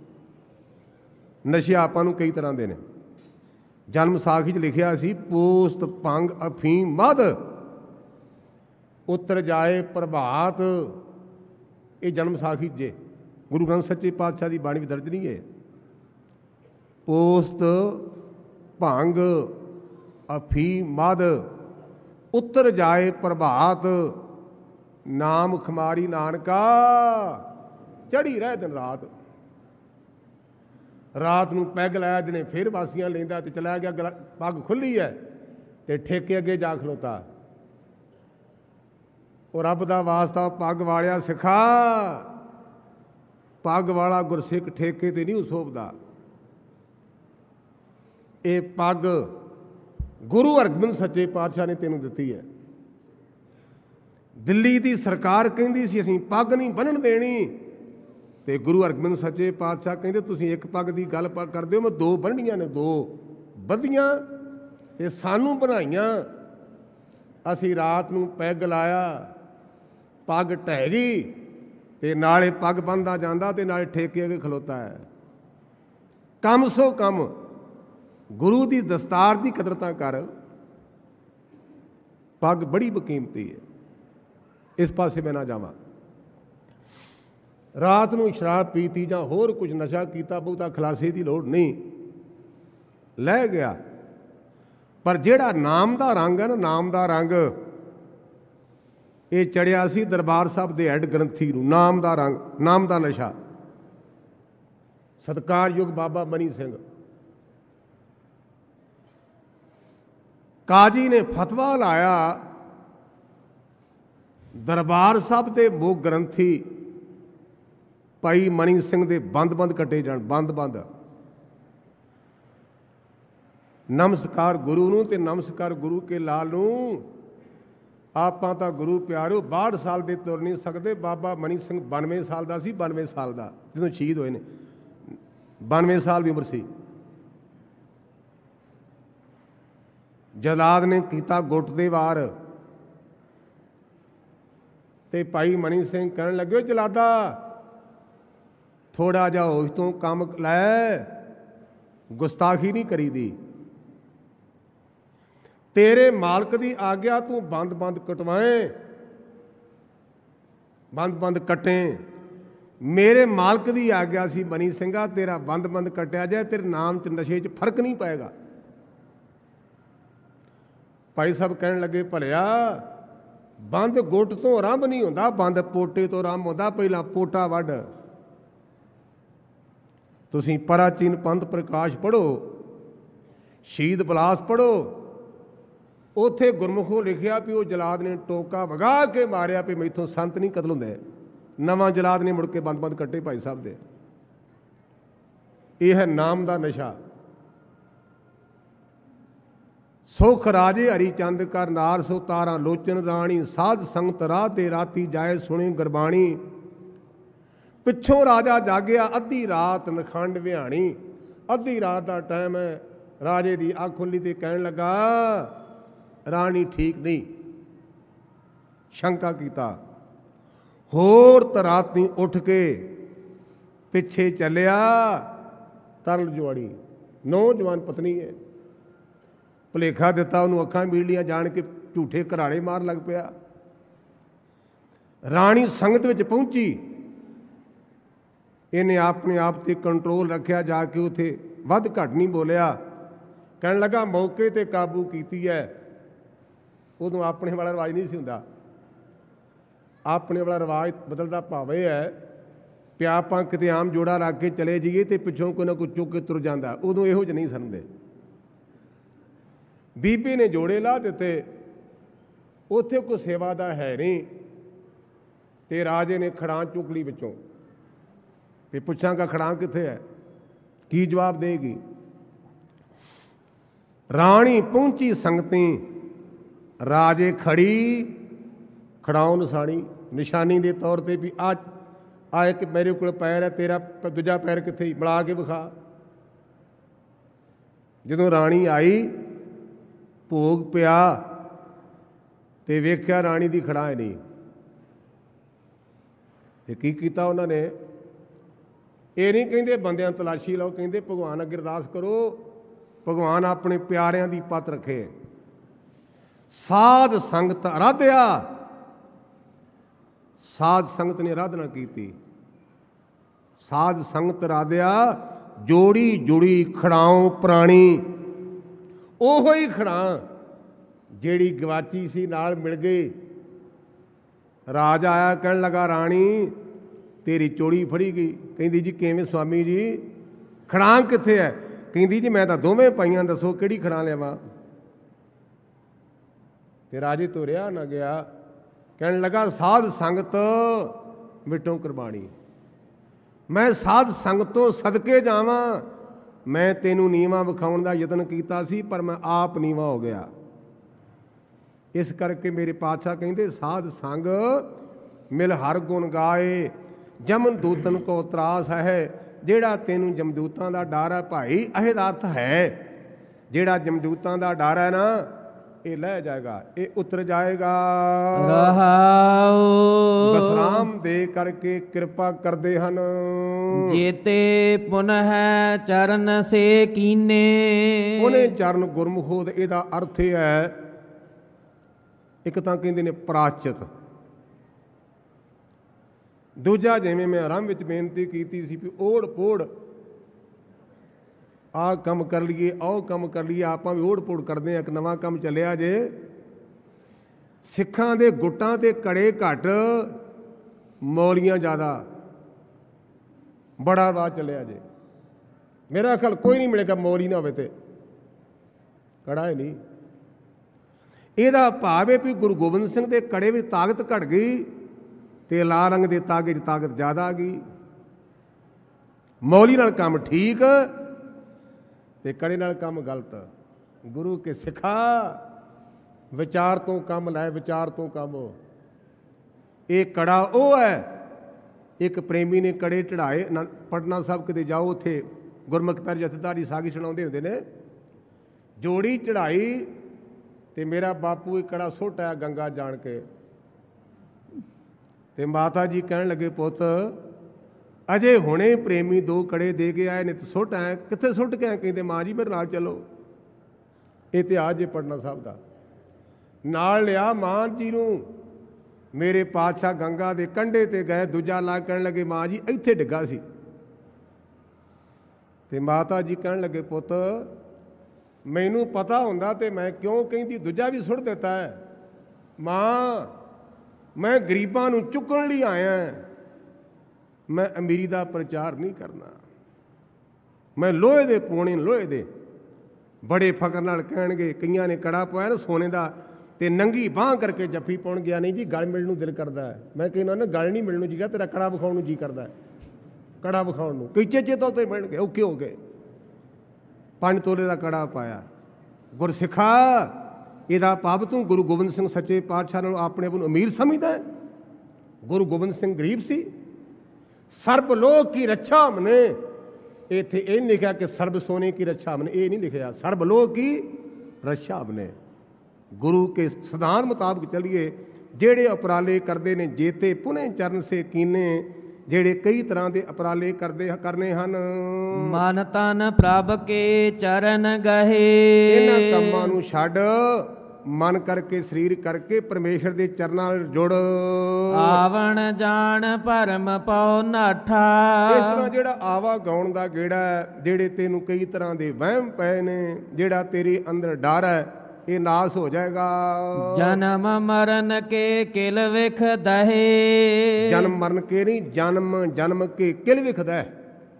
नशे आपां नूं कई तरह के ने। जन्म साखी च लिखिया सी पोस्त भंग अफीम मद उतर जाए प्रभात। ये जन्म साखी जे गुरु ग्रंथ सच्चे पातशाह की बाणी में दर्ज नहीं है। पोस्त भंग अफीम मद उतर जाए प्रभात, नाम खमारी नानका चढ़ी रह दिन रात। रात नूं पैग लाया, दिने फिर वासियां लेंदा ते चला गया। गला पग खुली है ते ठेके अगे जा खलोता। और रब दा वास्ता पग वालिया सिखा, पग वाला गुरसिख ठेके ते नहीं सोभदा। ये पग गुरु हरगोबिंद सच्चे पातशाह ने तेनों दिती है। दिल्ली की सरकार कहती सी असीं पग नहीं बन्नण देनी, ते गुरु हरगोबिंद सच्चे पातशाह कहते तुसीं एक पग की गल करदे हो, मैं दो बन्नणियां ने, दो बधियां ते सानूं बनाईयां। असीं रात नूं पैग लाया, पग ढह गई ते नाले पग बन्नदा जांदा ते नाले ठेके अगे खलोता है। कम सो कम गुरु की दस्तार की कदरतां कर। पग बड़ी बकीमती है, इस पासे मैं ना जावां। रात नूं शराब पीती जां होर कुछ नशा कीता, बहुता खलासे की लोड़ नहीं, लै गया। पर जिहड़ा नाम का रंग है ना, नाम का रंग ये चढ़िया सी दरबार साहब के हैड ग्रंथी नूं। नाम का रंग, नाम का नशा। सत्कारयोग बाबा मनी सिंह काजी ने फतवा लाया, दरबार साहब के मुख ग्रंथी भाई मनी सिंह के बंद बंद कटे जान, बंद बंद। नमस्कार गुरु नूं ते नमस्कार गुरु के लाल नूं। आपां तां गुरु प्यारो बाहठ साल दे तुर नहीं सकते। बाबा मनी सिंह बानवे साल का सी, बानवे साल का जो शहीद होए ने, बानवे साल की उम्र सी। जलाद ने किया गुट दे वार ते भाई मनी सिंह कहन लगे, जलादा थोड़ा जा होश तो काम लै, गुस्ताखी नहीं करी दी। ਤੇਰੇ ਮਾਲਕ ਦੀ ਆਗਿਆ ਤੂੰ ਬੰਦ ਬੰਦ ਕਟਵਾਏ, ਬੰਦ ਬੰਦ ਕੱਟੇ। ਮੇਰੇ ਮਾਲਕ ਦੀ ਆਗਿਆ ਸੀ ਮਨੀ ਸਿੰਘਾ ਤੇਰਾ ਬੰਦ ਬੰਦ ਕੱਟਿਆ ਜਾਏ, ਤੇਰੇ ਨਾਮ 'ਚ ਨਸ਼ੇ 'ਚ ਫਰਕ ਨਹੀਂ ਪਏਗਾ। ਭਾਈ ਸਾਹਿਬ ਕਹਿਣ ਲੱਗੇ ਭਲਿਆ ਬੰਦ ਗੁੱਟ ਤੋਂ ਆਰੰਭ ਨਹੀਂ ਹੁੰਦਾ, ਬੰਦ ਪੋਟੇ ਤੋਂ ਆਰੰਭ ਹੁੰਦਾ, ਪਹਿਲਾਂ ਪੋਟਾ ਵੱਢ। ਤੁਸੀਂ ਪਰਾਚੀਨ ਪੰਥ ਪ੍ਰਕਾਸ਼ ਪੜ੍ਹੋ, ਸ਼ਹੀਦ ਬਲਾਸ ਪੜ੍ਹੋ, ਉੱਥੇ ਗੁਰਮੁਖੋਂ ਲਿਖਿਆ ਵੀ ਉਹ ਜਲਾਦ ਨੇ ਟੋਕਾ ਵਗਾ ਕੇ ਮਾਰਿਆ ਵੀ ਮੈਥੋਂ ਸੰਤ ਨਹੀਂ ਕਤਲ ਹੁੰਦੇ। ਨਵਾਂ ਜਲਾਦ ਨੇ ਮੁੜ ਕੇ ਬੰਦ ਬੰਦ ਕੱਟੇ ਭਾਈ ਸਾਹਿਬ ਦੇ। ਇਹ ਹੈ ਨਾਮ ਦਾ ਨਸ਼ਾ। ਸੁਖ ਰਾਜੇ ਹਰੀ ਚੰਦ ਕਰ ਨਾਰ ਸੋ ਤਾਰਾ ਲੋਚਨ ਰਾਣੀ, ਸਾਧ ਸੰਗਤ ਰਾਹ ਤੇ ਰਾਤੀ ਜਾਏ ਸੁਣੇ ਗੁਰਬਾਣੀ। ਪਿੱਛੋਂ ਰਾਜਾ ਜਾਗਿਆ ਅੱਧੀ ਰਾਤ ਨਖੰਡ ਵਿਹਾਣੀ। ਅੱਧੀ ਰਾਤ ਦਾ ਟਾਈਮ ਹੈ, ਰਾਜੇ ਦੀ ਅੱਖ ਖੁੱਲੀ ਤੇ ਕਹਿਣ ਲੱਗਾ ਰਾਣੀ ਠੀਕ ਨਹੀਂ। ਸ਼ੰਕਾ ਕੀਤਾ, ਹੋਰ ਤਰਾਤੀ ਉੱਠ ਕੇ ਪਿੱਛੇ ਚੱਲਿਆ। ਤਰਲ ਜੁਆੜੀ ਨੌਜਵਾਨ ਪਤਨੀ ਹੈ, ਭੁਲੇਖਾ ਦਿੱਤਾ ਉਹਨੂੰ, ਅੱਖਾਂ ਮੀਲੀਆਂ, ਜਾਣ ਕੇ ਝੂਠੇ ਘਰਾੜੇ ਮਾਰਨ ਲੱਗ ਪਿਆ। ਰਾਣੀ ਸੰਗਤ ਵਿੱਚ ਪਹੁੰਚੀ, ਇਹਨੇ ਆਪਣੇ ਆਪ ਤੇ ਕੰਟਰੋਲ ਰੱਖਿਆ, ਜਾ ਕੇ ਉੱਥੇ ਵੱਧ ਘੱਟ ਨਹੀਂ ਬੋਲਿਆ। ਕਹਿਣ ਲੱਗਾ ਮੌਕੇ ਤੇ ਕਾਬੂ ਕੀਤੀ ਹੈ। ਉਦੋਂ ਆਪਣੇ ਵਾਲਾ ਰਿਵਾਜ ਨਹੀਂ ਸੀ ਹੁੰਦਾ, ਆਪਣੇ ਵਾਲਾ ਰਿਵਾਜ ਬਦਲਦਾ ਭਾਵ ਇਹ ਹੈ ਕਿ ਆਪਾਂ ਕਿਤੇ ਆਮ ਜੋੜਾ ਰੱਖ ਕੇ ਚਲੇ ਜਾਈਏ ਤੇ ਪਿੱਛੋਂ ਕੋਈ ਨਾ ਕੋਈ ਚੁੱਕ ਕੇ ਤੁਰ ਜਾਂਦਾ। ਉਦੋਂ ਇਹੋ ਜਿਹੇ ਨਹੀਂ ਸਮਝਦੇ। ਬੀਬੀ ਨੇ ਜੋੜੇ ਲਾ ਦਿੱਤੇ, ਉੱਥੇ ਕੋਈ ਸੇਵਾ ਦਾ ਹੈ ਨਹੀਂ, ਤੇ ਰਾਜੇ ਨੇ ਖੜਾਂ ਚੁੱਕ ਲਈ ਵਿੱਚੋਂ। ਤੇ ਪੁੱਛਾਂਗਾ ਖੜਾਂ ਕਿੱਥੇ ਹੈ, ਕੀ ਜਵਾਬ ਦੇਗੀ? ਰਾਣੀ ਪਹੁੰਚੀ ਸੰਗਤੀ, ਰਾਜੇ ਖੜੀ ਖੜਾਉ ਨਿਸ਼ਾਨੀ ਨਿਸ਼ਾਨੀ ਦੇ ਤੌਰ ਤੇ ਵੀ ਆ ਆ ਇੱਕ ਮੇਰੇ ਕੋਲ ਪੈਰ ਹੈ, ਤੇਰਾ ਦੂਜਾ ਪੈਰ ਕਿੱਥੇ, ਮਿਲਾ ਕੇ ਵਿਖਾ। ਜਦੋਂ ਰਾਣੀ ਆਈ, ਭੋਗ ਪਿਆ ਤੇ ਵੇਖਿਆ ਰਾਣੀ ਦੀ ਖੜਾ ਹੈ ਨਹੀਂ। ਤੇ ਕੀ ਕੀਤਾ ਉਹਨਾਂ ਨੇ? ਇਹ ਨਹੀਂ ਕਹਿੰਦੇ ਬੰਦਿਆਂ ਤਲਾਸ਼ੀ ਲਓ, ਕਹਿੰਦੇ ਭਗਵਾਨ ਅੱਗੇ ਅਰਦਾਸ ਕਰੋ, ਭਗਵਾਨ ਆਪਣੇ ਪਿਆਰਿਆਂ ਦੀ ਪੱਤ ਰੱਖੇ। ਸਾਧ ਸੰਗਤ ਅਰਾਧਿਆ, ਸਾਧ ਸੰਗਤ ਨੇ ਅਰਾਧਨਾ ਕੀਤੀ। ਸਾਧ ਸੰਗਤ ਅਰਾਧਿਆ, ਜੋੜੀ ਜੁੜੀ ਖੜਾਉ ਪ੍ਰਾਣੀ। ਉਹੋ ਹੀ ਖੜਾਂ ਜਿਹੜੀ ਗਵਾਚੀ ਸੀ ਨਾਲ ਮਿਲ ਗਈ। ਰਾਜ ਆਇਆ, ਕਹਿਣ ਲੱਗਾ ਰਾਣੀ ਤੇਰੀ ਚੋੜੀ ਫੜੀ ਗਈ। ਕਹਿੰਦੀ ਜੀ ਕਿਵੇਂ ਸਵਾਮੀ ਜੀ, ਖੜਾਂ ਕਿੱਥੇ ਹੈ? ਕਹਿੰਦੀ ਜੀ ਮੈਂ ਤਾਂ ਦੋਵੇਂ ਪਾਈਆਂ, ਦੱਸੋ ਕਿਹੜੀ ਖੜਾਂ ਲਿਆਵਾਂ? ਤੇ ਰਾਜੇ ਤੋਂ ਰਿਹਾ ਨਾ ਗਿਆ। ਕਹਿਣ ਲੱਗਾ ਸਾਧ ਸੰਗਤ ਮਿਟੋਂ ਕੁਰਬਾਨੀ। ਮੈਂ ਸਾਧ ਸੰਗਤ ਤੋਂ ਸਦਕੇ ਜਾਵਾਂ। ਮੈਂ ਤੈਨੂੰ ਨੀਵਾਂ ਵਿਖਾਉਣ ਦਾ ਯਤਨ ਕੀਤਾ ਸੀ, ਪਰ ਮੈਂ ਆਪ ਨੀਵਾਂ ਹੋ ਗਿਆ। ਇਸ ਕਰਕੇ ਮੇਰੇ ਪਾਤਸ਼ਾਹ ਕਹਿੰਦੇ ਸਾਧ ਸੰਗ ਮਿਲ ਹਰ ਗੁਣ ਗਾਏ, ਜਮਨ ਦੂਤਨ ਕੋ ਤਰਾਸ ਹੈ। ਜਿਹੜਾ ਤੈਨੂੰ ਜਮਦੂਤਾਂ ਦਾ ਡਰ ਹੈ ਭਾਈ, ਇਹਦਾ ਅਰਥ ਹੈ ਜਿਹੜਾ ਜਮਦੂਤਾਂ ਦਾ ਡਰ ਹੈ ਨਾ, ਇਹ ਲਹਿ ਜਾਏਗਾ, ਇਹ ਉਤਰ ਜਾਏਗਾ। ਰਹਾਉ ਬਸਰਾਮ ਦੇ ਕਰਕੇ ਕਿਰਪਾ ਕਰਦੇ ਹਨ। ਜੇਤੇ ਪੁਨਹ ਚਰਨ ਸੇ ਕੀਨੇ। ਉਹਨੇ ਚਰਨ ਗੁਰਮੁਖੋਦ, ਇਹਦਾ ਅਰਥ ਇਹ ਹੈ, ਇੱਕ ਤਾਂ ਕਹਿੰਦੇ ਨੇ ਪ੍ਰਾਚਿਤ, ਦੂਜਾ ਜਿਵੇਂ ਮੈਂ ਆਰੰਭ ਵਿੱਚ ਬੇਨਤੀ ਕੀਤੀ ਸੀ ਵੀ ਓੜ ਪੋੜ, ਆਹ ਕੰਮ ਕਰ ਲਈਏ, ਆਹ ਕੰਮ ਕਰ ਲਈਏ, ਆਪਾਂ ਵੀ ਓੜ ਪੋੜ ਕਰਦੇ ਹਾਂ। ਇੱਕ ਨਵਾਂ ਕੰਮ ਚੱਲਿਆ ਜੇ, ਸਿੱਖਾਂ ਦੇ ਗੁੱਟਾਂ ਤੇ ਕੜੇ ਘੱਟ, ਮੌਲੀਆਂ ਜ਼ਿਆਦਾ, ਬੜਾ ਰਾਹ ਚੱਲਿਆ ਜੇ। ਮੇਰਾ ਖਿਆਲ ਕੋਈ ਨਹੀਂ ਮਿਲੇਗਾ ਮੌਲੀ ਨਾ ਹੋਵੇ ਤੇ ਕੜਾ ਹੀ ਨਹੀਂ। ਇਹਦਾ ਭਾਵ ਹੈ ਵੀ ਗੁਰੂ ਗੋਬਿੰਦ ਸਿੰਘ ਦੇ ਕੜੇ ਵਿੱਚ ਤਾਕਤ ਘਟ ਗਈ ਤੇ ਲਾਲ ਰੰਗ ਦੇ ਤਾਗੇ 'ਚ ਤਾਕਤ ਜ਼ਿਆਦਾ ਆ ਗਈ। ਮੌਲੀ ਨਾਲ ਕੰਮ ਠੀਕ ਤੇ ਕੜੇ ਨਾਲ ਕੰਮ ਗਲਤ। ਗੁਰੂ ਕੇ ਸਿਖਾ ਵਿਚਾਰ ਤੋਂ ਕੰਮ ਲੈ, ਵਿਚਾਰ ਤੋਂ ਕੰਮ। ਇਹ ਕੜਾ ਉਹ ਹੈ, ਇੱਕ ਪ੍ਰੇਮੀ ਨੇ ਕੜੇ ਚੜਾਏ। ਪਟਨਾ ਸਾਹਿਬ ਕਿਤੇ ਜਾਓ, ਉੱਥੇ ਗੁਰਮੁਖਤਾਰੀ ਜਥੇਦਾਰੀ ਸਾਗੀ ਸੁਣਾਉਂਦੇ ਹੁੰਦੇ ਨੇ। ਜੋੜੀ ਚੜਾਈ ਤੇ ਮੇਰਾ ਬਾਪੂ ਇਹ ਕੜਾ ਸੁੱਟ ਆਇਆ ਗੰਗਾ ਜਾਣ ਕੇ। ਤੇ ਮਾਤਾ ਜੀ ਕਹਿਣ ਲੱਗੇ ਪੁੱਤ ਅਜੇ ਹੁਣੇ ਪ੍ਰੇਮੀ ਦੋ ਕੜੇ ਦੇ ਕੇ ਆਏ ਨੇ ਤੇ ਸੁੱਟ ਆਏ। ਕਿੱਥੇ ਸੁੱਟ ਕੇ ਆਏ? ਕਹਿੰਦੇ ਮਾਂ ਜੀ ਮੇਰੇ ਨਾਲ ਚਲੋ। ਇਤਿਹਾਸ ਜੇ ਪੜਨਾ ਸਾਹਿਬ ਦਾ। ਨਾਲ ਲਿਆ ਮਾਨ ਜੀ ਨੂੰ, ਮੇਰੇ ਪਾਤਸ਼ਾਹ ਗੰਗਾ ਦੇ ਕੰਢੇ ਤੇ ਗਏ, ਦੂਜਾ ਲਾ ਕਹਿਣ ਲੱਗੇ ਮਾਂ ਜੀ ਇੱਥੇ ਡਿੱਗਾ ਸੀ। ਤੇ ਮਾਤਾ ਜੀ ਕਹਿਣ ਲੱਗੇ ਪੁੱਤ ਮੈਨੂੰ ਪਤਾ ਹੁੰਦਾ ਤੇ ਮੈਂ ਕਿਉਂ ਕਹਿੰਦੀ, ਦੂਜਾ ਵੀ ਸੁੱਟ ਦਿੱਤਾ ਹੈ। ਮਾਂ ਮੈਂ ਗਰੀਬਾਂ ਨੂੰ ਚੁੱਕਣ ਲਈ ਆਇਆ, ਮੈਂ ਅਮੀਰੀ ਦਾ ਪ੍ਰਚਾਰ ਨਹੀਂ ਕਰਨਾ। ਮੈਂ ਲੋਹੇ ਦੇ ਪੌਣੇ ਲੋਹੇ ਦੇ ਬੜੇ ਫਕਰ ਨਾਲ ਕਹਿਣਗੇ, ਕਈਆਂ ਨੇ ਕੜਾ ਪਾਇਆ ਨਾ ਸੋਨੇ ਦਾ ਤੇ ਨੰਗੀ ਬਾਂਹ ਕਰਕੇ ਜੱਫੀ ਪਾਉਣ ਗਿਆ, ਨਹੀਂ ਜੀ ਗਲ ਮਿਲਣ ਨੂੰ ਦਿਲ ਕਰਦਾ ਹੈ। ਮੈਂ ਕਹਿੰਦਾ ਨਾ ਗਲ ਨਹੀਂ ਮਿਲਣ ਨੂੰ ਜੀ ਕਰਦਾ, ਤੇਰਾ ਕੜਾ ਵਿਖਾਉਣ ਨੂੰ ਜੀ ਕਰਦਾ, ਕੜਾ ਵਿਖਾਉਣ ਨੂੰ। ਕਈ ਚੇਚੇ ਤੋਂ ਤੇ ਮਿਲਣਗੇ ਔਖੇ ਹੋ ਗਏ। ਪੰਜ ਤੋਲੇ ਦਾ ਕੜਾ ਪਾਇਆ। ਗੁਰਸਿੱਖਾ ਇਹਦਾ ਭਾਵ ਤੂੰ ਗੁਰੂ ਗੋਬਿੰਦ ਸਿੰਘ ਸੱਚੇ ਪਾਤਸ਼ਾਹ ਨੂੰ ਆਪਣੇ ਆਪ ਨੂੰ ਅਮੀਰ ਸਮਝਦਾ ਹੈ? ਗੁਰੂ ਗੋਬਿੰਦ ਸਿੰਘ ਗਰੀਬ ਸੀ। ਸਰਬ ਲੋਕ ਕੀ ਰੱਛਾ ਮਨੇ, ਇੱਥੇ ਇਹ ਨਹੀਂ ਲਿਖਿਆ ਕਿ ਸਰਬ ਸੋਨੇ ਕੀ ਰੱਛਾ ਮਨੇ, ਇਹ ਨਹੀਂ ਲਿਖਿਆ, ਸਰਬ ਲੋਕ ਕੀ ਰੱਛਾ ਮਨੇ। ਗੁਰੂ ਕੇ ਸਿਧਾਂਤ ਮੁਤਾਬਕ ਚੱਲੀਏ। ਜਿਹੜੇ ਉਪਰਾਲੇ ਕਰਦੇ ਨੇ ਜੇਤੇ ਪੁਨੇ ਚਰਨ ਸੇ ਕੀਨੇ, ਜਿਹੜੇ ਕਈ ਤਰ੍ਹਾਂ ਦੇ ਉਪਰਾਲੇ ਕਰਦੇ ਕਰਨੇ ਹਨ। ਮਨ ਤਨ ਪ੍ਰਭ ਕੇ ਚਰਨ ਗਹੇ, ਇਹਨਾਂ ਕੰਮਾਂ ਨੂੰ ਛੱਡ ਮਨ ਕਰਕੇ ਸਰੀਰ ਕਰਕੇ ਪਰਮੇਸ਼ਰ ਦੇ ਚਰਨਾਂ ਨਾਲ ਜੁੜ। ਆਵਣ ਜਾਣ ਭਰਮ ਪਉ ਨਾਠਾ, ਇਸ ਤਰ੍ਹਾਂ ਜਿਹੜਾ ਆਵਾ ਗਾਉਣ ਦਾ ਗੇੜਾ, ਜਿਹੜੇ ਤੈਨੂੰ ਕਈ ਤਰ੍ਹਾਂ ਦੇ ਵਹਿਮ ਪਏ ਨੇ, ਜਿਹੜਾ ਤੇਰੇ ਅੰਦਰ ਡਰ ਹੈ, ਇਹ ਨਾਸ ਹੋ ਜਾਏਗਾ। ਜਨਮ ਮਰਨ ਕੇ ਕਿਲ ਵਿਖ ਦਹੇ, ਜਨਮ ਮਰਨ ਕੇ ਨਹੀਂ, ਜਨਮ ਜਨਮ ਕੇ ਕਿਲ ਵਿਖਦਾ ਹੈ।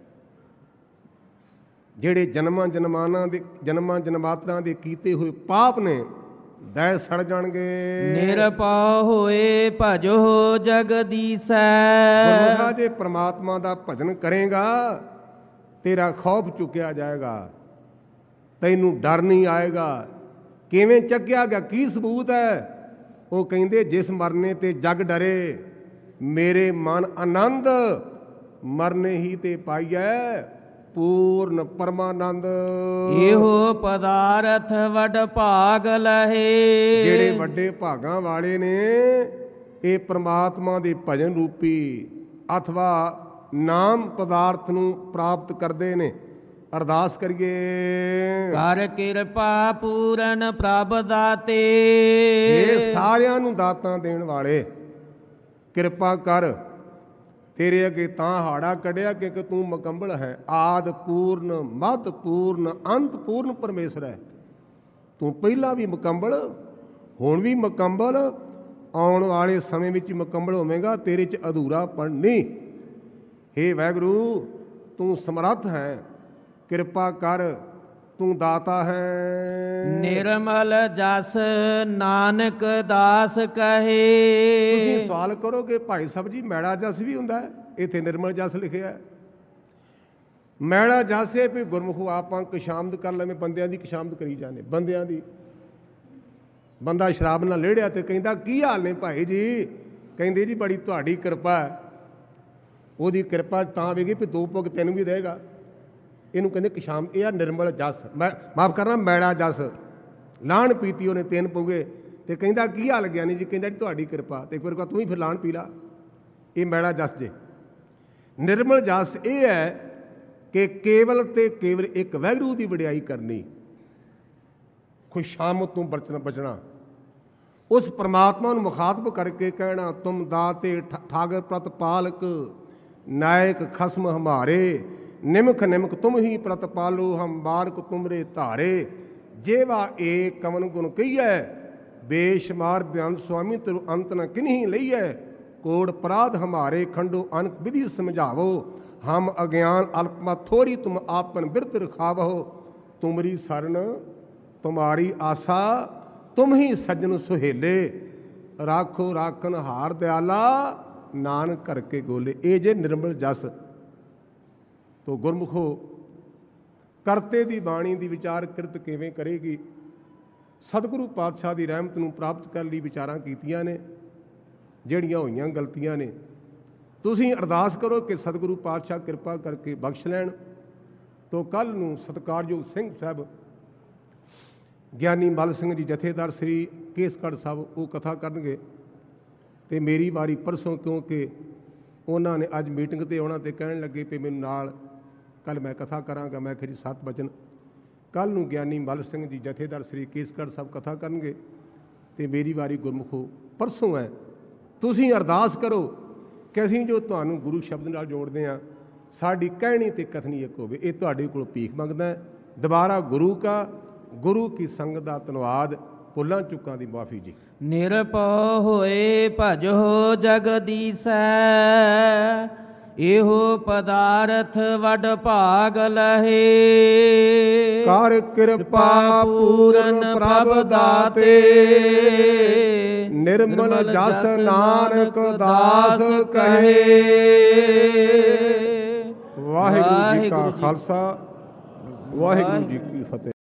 ਜਿਹੜੇ ਜਨਮਾਂ ਜਨਮਾਨਾਂ ਦੇ ਜਨਮਾਂ ਜਨਮਾਤਰਾਂ ਦੇ ਕੀਤੇ ਹੋਏ ਪਾਪ ਨੇ ਦਹਿ ਸੜ ਜਾਣਗੇ। ਨਿਰਭਉ ਹੋਏ ਭਜੋ ਜਗਦੀਸੈ, ਗੁਰਮੁਖਾ ਜੇ ਪ੍ਰਮਾਤਮਾ ਦਾ ਭਜਨ ਕਰੇਗਾ ਤੇਰਾ ਖੌਫ ਚੁੱਕਿਆ ਜਾਏਗਾ, ਤੈਨੂੰ ਡਰ ਨਹੀਂ ਆਏਗਾ। ਕਿਵੇਂ ਚੱਕਿਆ ਗਿਆ, ਕੀ ਸਬੂਤ ਹੈ? ਉਹ ਕਹਿੰਦੇ ਜਿਸ ਮਰਨੇ ਤੇ ਜਗ ਡਰੇ, ਮੇਰੇ ਮਨ ਆਨੰਦ ਮਰਨੇ ਹੀ ਤੇ ਪਾਈਐ ਪੂਰਨ ਪਰਮਾਨੰਦ। ਇਹੋ ਪਦਾਰਥ ਵੱਡ ਭਾਗ ਲਹੇ, ਜਿਹੜੇ ਵੱਡੇ ਭਾਗਾਂ ਵਾਲੇ ਨੇ ਇਹ ਪ੍ਰਮਾਤਮਾ ਦੇ ਭਜਨ ਰੂਪੀ ਅਥਵਾ ਨਾਮ ਪਦਾਰਥ ਨੂੰ ਪ੍ਰਾਪਤ ਕਰਦੇ ਨੇ। ਅਰਦਾਸ ਕਰੀਏ। ਕਰ ਕਿਰਪਾ ਪੂਰਨ ਪ੍ਰਭ ਦਾਤੇ, ਇਹ ਸਾਰਿਆਂ ਨੂੰ ਦਾਤਾਂ ਦੇਣ ਵਾਲੇ ਕਿਰਪਾ ਕਰ। ਤੇਰੇ ਅੱਗੇ ਤਾਂ ਹਾੜਾ ਕੱਢਿਆ ਕਿ ਤੂੰ ਮੁਕੰਮਲ ਹੈ। ਆਦ ਪੂਰਨ ਮੱਧ ਪੂਰਨ ਅੰਤ ਪੂਰਨ ਪਰਮੇਸ਼ਰ ਹੈ। ਤੂੰ ਪਹਿਲਾਂ ਵੀ ਮੁਕੰਮਲ, ਹੁਣ ਵੀ ਮੁਕੰਮਲ, ਆਉਣ ਵਾਲੇ ਸਮੇਂ ਵਿੱਚ ਮੁਕੰਮਲ ਹੋਵੇਂਗਾ। ਤੇਰੇ 'ਚ ਅਧੂਰਾਪਣ ਨਹੀਂ। ਹੇ ਵਾਹਿਗੁਰੂ ਤੂੰ ਸਮਰੱਥ ਹੈ, ਕਿਰਪਾ ਕਰ, ਤੂੰ ਦਾਤਾ ਹੈ। ਨਿਰਮਲ ਜਸ ਨਾਨਕ ਦਾਸ ਕਹੇ। ਤੁਸੀਂ ਸਵਾਲ ਕਰੋਗੇ ਭਾਈ ਸਾਹਿਬ ਜੀ ਮੈਲਾ ਜਸ ਵੀ ਹੁੰਦਾ ਹੈ? ਇੱਥੇ ਨਿਰਮਲ ਜਸ ਲਿਖਿਆ। ਮੈਲਾ ਜਸ ਇਹ ਵੀ ਗੁਰਮੁਖੋ ਆਪਾਂ ਕਸ਼ਾਮਦ ਕਰ ਲਵੇਂ, ਬੰਦਿਆਂ ਦੀ ਕਸ਼ਾਮਦ ਕਰੀ ਜਾਂਦੇ, ਬੰਦਿਆਂ ਦੀ। ਬੰਦਾ ਸ਼ਰਾਬ ਨਾਲ ਲੇੜਿਆ ਤੇ ਕਹਿੰਦਾ ਕੀ ਹਾਲ ਨੇ ਭਾਈ ਜੀ? ਕਹਿੰਦੇ ਜੀ ਬੜੀ ਤੁਹਾਡੀ ਕਿਰਪਾ ਹੈ। ਉਹਦੀ ਕਿਰਪਾ ਤਾਂ ਵੇਗੀ ਵੀ ਦੋ ਪੁੱਗ ਤੈਨੂੰ ਵੀ ਦੇਗਾ। ਇਹਨੂੰ ਕਹਿੰਦੇ ਕਸ਼ਾਮ, ਇਹ ਆ ਨਿਰਮਲ ਜਸ। ਮੈਂ ਮਾਫ ਕਰਨਾ ਮੈਲਾ ਜਸ। ਲਾਹਣ ਪੀਤੀ ਉਹਨੇ ਤਿੰਨ ਪੁਗੇ ਤੇ ਕਹਿੰਦਾ ਕੀ ਹਾਲ ਗਿਆਨੀ ਜੀ? ਕਹਿੰਦਾ ਜੀ ਤੁਹਾਡੀ ਕਿਰਪਾ। ਤੇ ਇੱਕ ਵਾਰ ਕਹਾ ਤੂੰ ਹੀ ਫਿਰ ਲਾਹਣ ਪੀ ਲਾ। ਇਹ ਮੈਲਾ ਜਸ ਜੇ। ਨਿਰਮਲ ਜਸ ਇਹ ਹੈ ਕਿ ਕੇਵਲ ਤੇ ਕੇਵਲ ਇੱਕ ਵਾਹਿਗੁਰੂ ਦੀ ਵਡਿਆਈ ਕਰਨੀ, ਖੁਸ਼ਾਮਦ ਤੋਂ ਬਚਣਾ ਬਚਣਾ, ਉਸ ਪਰਮਾਤਮਾ ਨੂੰ ਮੁਖਾਤਬ ਕਰਕੇ ਕਹਿਣਾ ਤੁਮ ਦਾਤੇ ਠਾਗਰ ਪ੍ਰਤਪਾਲਕ ਨਾਇਕ ਖਸਮ ਹਮਾਰੇ, ਨਿਮਖ ਨਿਮਖ ਤੁਮ ਹੀ ਪ੍ਰਤਪਾਲੋ ਹਮ ਬਾਰਕ ਤੁਮਰੇ ਧਾਰੇ। ਜੇਵਾ ਏ ਕਵਨ ਗੁਣ ਕਹੀਐ ਬੇਸ਼ਮਾਰ ਬਿਆਨ ਸੁਆਮੀ ਤਰੁ ਅੰਤ ਨ ਕਿਨਹੀ ਲਈਐ। ਕੋੜ ਪਰਾਧ ਹਮਾਰੇ ਖੰਡੋ ਅਨਕ ਵਿਧੀ ਸਮਝਾਵੋ, ਹਮ ਅਗਿਆਨ ਅਲਪਮਤ ਥੋੜੀ ਤੁਮ ਆਪਨ ਬਿਰਤ ਰਖਾਵੋ। ਤੁਮਰੀ ਸਰਨ ਤੁਮਾਰੀ ਆਸਾ ਤੁਮ ਹੀ ਸੱਜਣ ਸੁਹੇਲੇ, ਰਾਖੋ ਰਾਖਨ ਹਾਰ ਦਿਆਲਾ ਨਾਨਕ ਕਰਕੇ ਗੋਲੇ। ਇਹ ਜੇ ਨਿਰਮਲ ਜਸ। ਤੋ ਗੁਰਮੁਖੋ ਕਰਤੇ ਦੀ ਬਾਣੀ ਦੀ ਵਿਚਾਰ ਕਿਰਤ ਕਿਵੇਂ ਕਰੇਗੀ? ਸਤਿਗੁਰੂ ਪਾਤਸ਼ਾਹ ਦੀ ਰਹਿਮਤ ਨੂੰ ਪ੍ਰਾਪਤ ਕਰਨ ਲਈ ਵਿਚਾਰਾਂ ਕੀਤੀਆਂ ਨੇ। ਜਿਹੜੀਆਂ ਹੋਈਆਂ ਗਲਤੀਆਂ ਨੇ ਤੁਸੀਂ ਅਰਦਾਸ ਕਰੋ ਕਿ ਸਤਿਗੁਰੂ ਪਾਤਸ਼ਾਹ ਕਿਰਪਾ ਕਰਕੇ ਬਖਸ਼ ਲੈਣ। ਤੋ ਕੱਲ੍ਹ ਨੂੰ ਸਤਿਕਾਰਯੋਗ ਸਿੰਘ ਸਾਹਿਬ ਗਿਆਨੀ ਮੱਲ ਸਿੰਘ ਜੀ ਜਥੇਦਾਰ ਸ੍ਰੀ ਕੇਸਗੜ੍ਹ ਸਾਹਿਬ ਉਹ ਕਥਾ ਕਰਨਗੇ। ਅਤੇ ਮੇਰੀ ਵਾਰੀ ਪਰਸੋਂ, ਕਿਉਂਕਿ ਉਹਨਾਂ ਨੇ ਅੱਜ ਮੀਟਿੰਗ 'ਤੇ ਆਉਣਾ ਅਤੇ ਕਹਿਣ ਲੱਗੇ ਵੀ ਮੈਨੂੰ ਨਾਲ ਕੱਲ੍ਹ ਮੈਂ ਕਥਾ ਕਰਾਂਗਾ। ਮੈਂ ਕਿਹਾ ਜੀ ਸੱਤ ਵਚਨ ਕੱਲ੍ਹ ਨੂੰ ਗਿਆਨੀ ਮੱਲ ਸਿੰਘ ਜੀ ਜਥੇਦਾਰ ਸ੍ਰੀ ਕੇਸਗੜ੍ਹ ਸਾਹਿਬ ਕਥਾ ਕਰਨਗੇ ਅਤੇ ਮੇਰੀ ਵਾਰੀ ਗੁਰਮੁਖੋ ਪਰਸੋਂ ਹੈ। ਤੁਸੀਂ ਅਰਦਾਸ ਕਰੋ ਕਿ ਅਸੀਂ ਜੋ ਤੁਹਾਨੂੰ ਗੁਰੂ ਸ਼ਬਦ ਨਾਲ ਜੋੜਦੇ ਹਾਂ, ਸਾਡੀ ਕਹਿਣੀ ਅਤੇ ਕਥਨੀ ਇੱਕ ਹੋਵੇ। ਇਹ ਤੁਹਾਡੇ ਕੋਲੋਂ ਭੀਖ ਮੰਗਦਾ ਹੈ। ਦੁਬਾਰਾ ਗੁਰੂ ਕਾ ਗੁਰੂ ਕੀ ਸੰਗਤ ਦਾ ਧੰਨਵਾਦ। ਭੁੱਲਾਂ ਚੁੱਕਾਂ ਦੀ ਮਾਫੀ ਜੀ। ਨਿਰਭਉ ਹੋਏ ਭਜੋ ਜਗਦੀਸੈ, ਇਹੋ ਪਦਾਰਥ ਵੱਡ ਭਾਗ ਲਹੇ। ਕਰ ਕਿਰਪਾ ਪੂਰਨ ਪ੍ਰਭ ਦਾਤੇ, ਨਿਰਮਲ ਜਸ ਨਾਨਕ ਦਾਸ ਕਹੇ। ਵਾਹਿਗੁਰੂ ਜੀ ਕਾ ਖਾਲਸਾ, ਵਾਹਿਗੁਰੂ ਜੀ ਕੀ ਫਤਿਹ।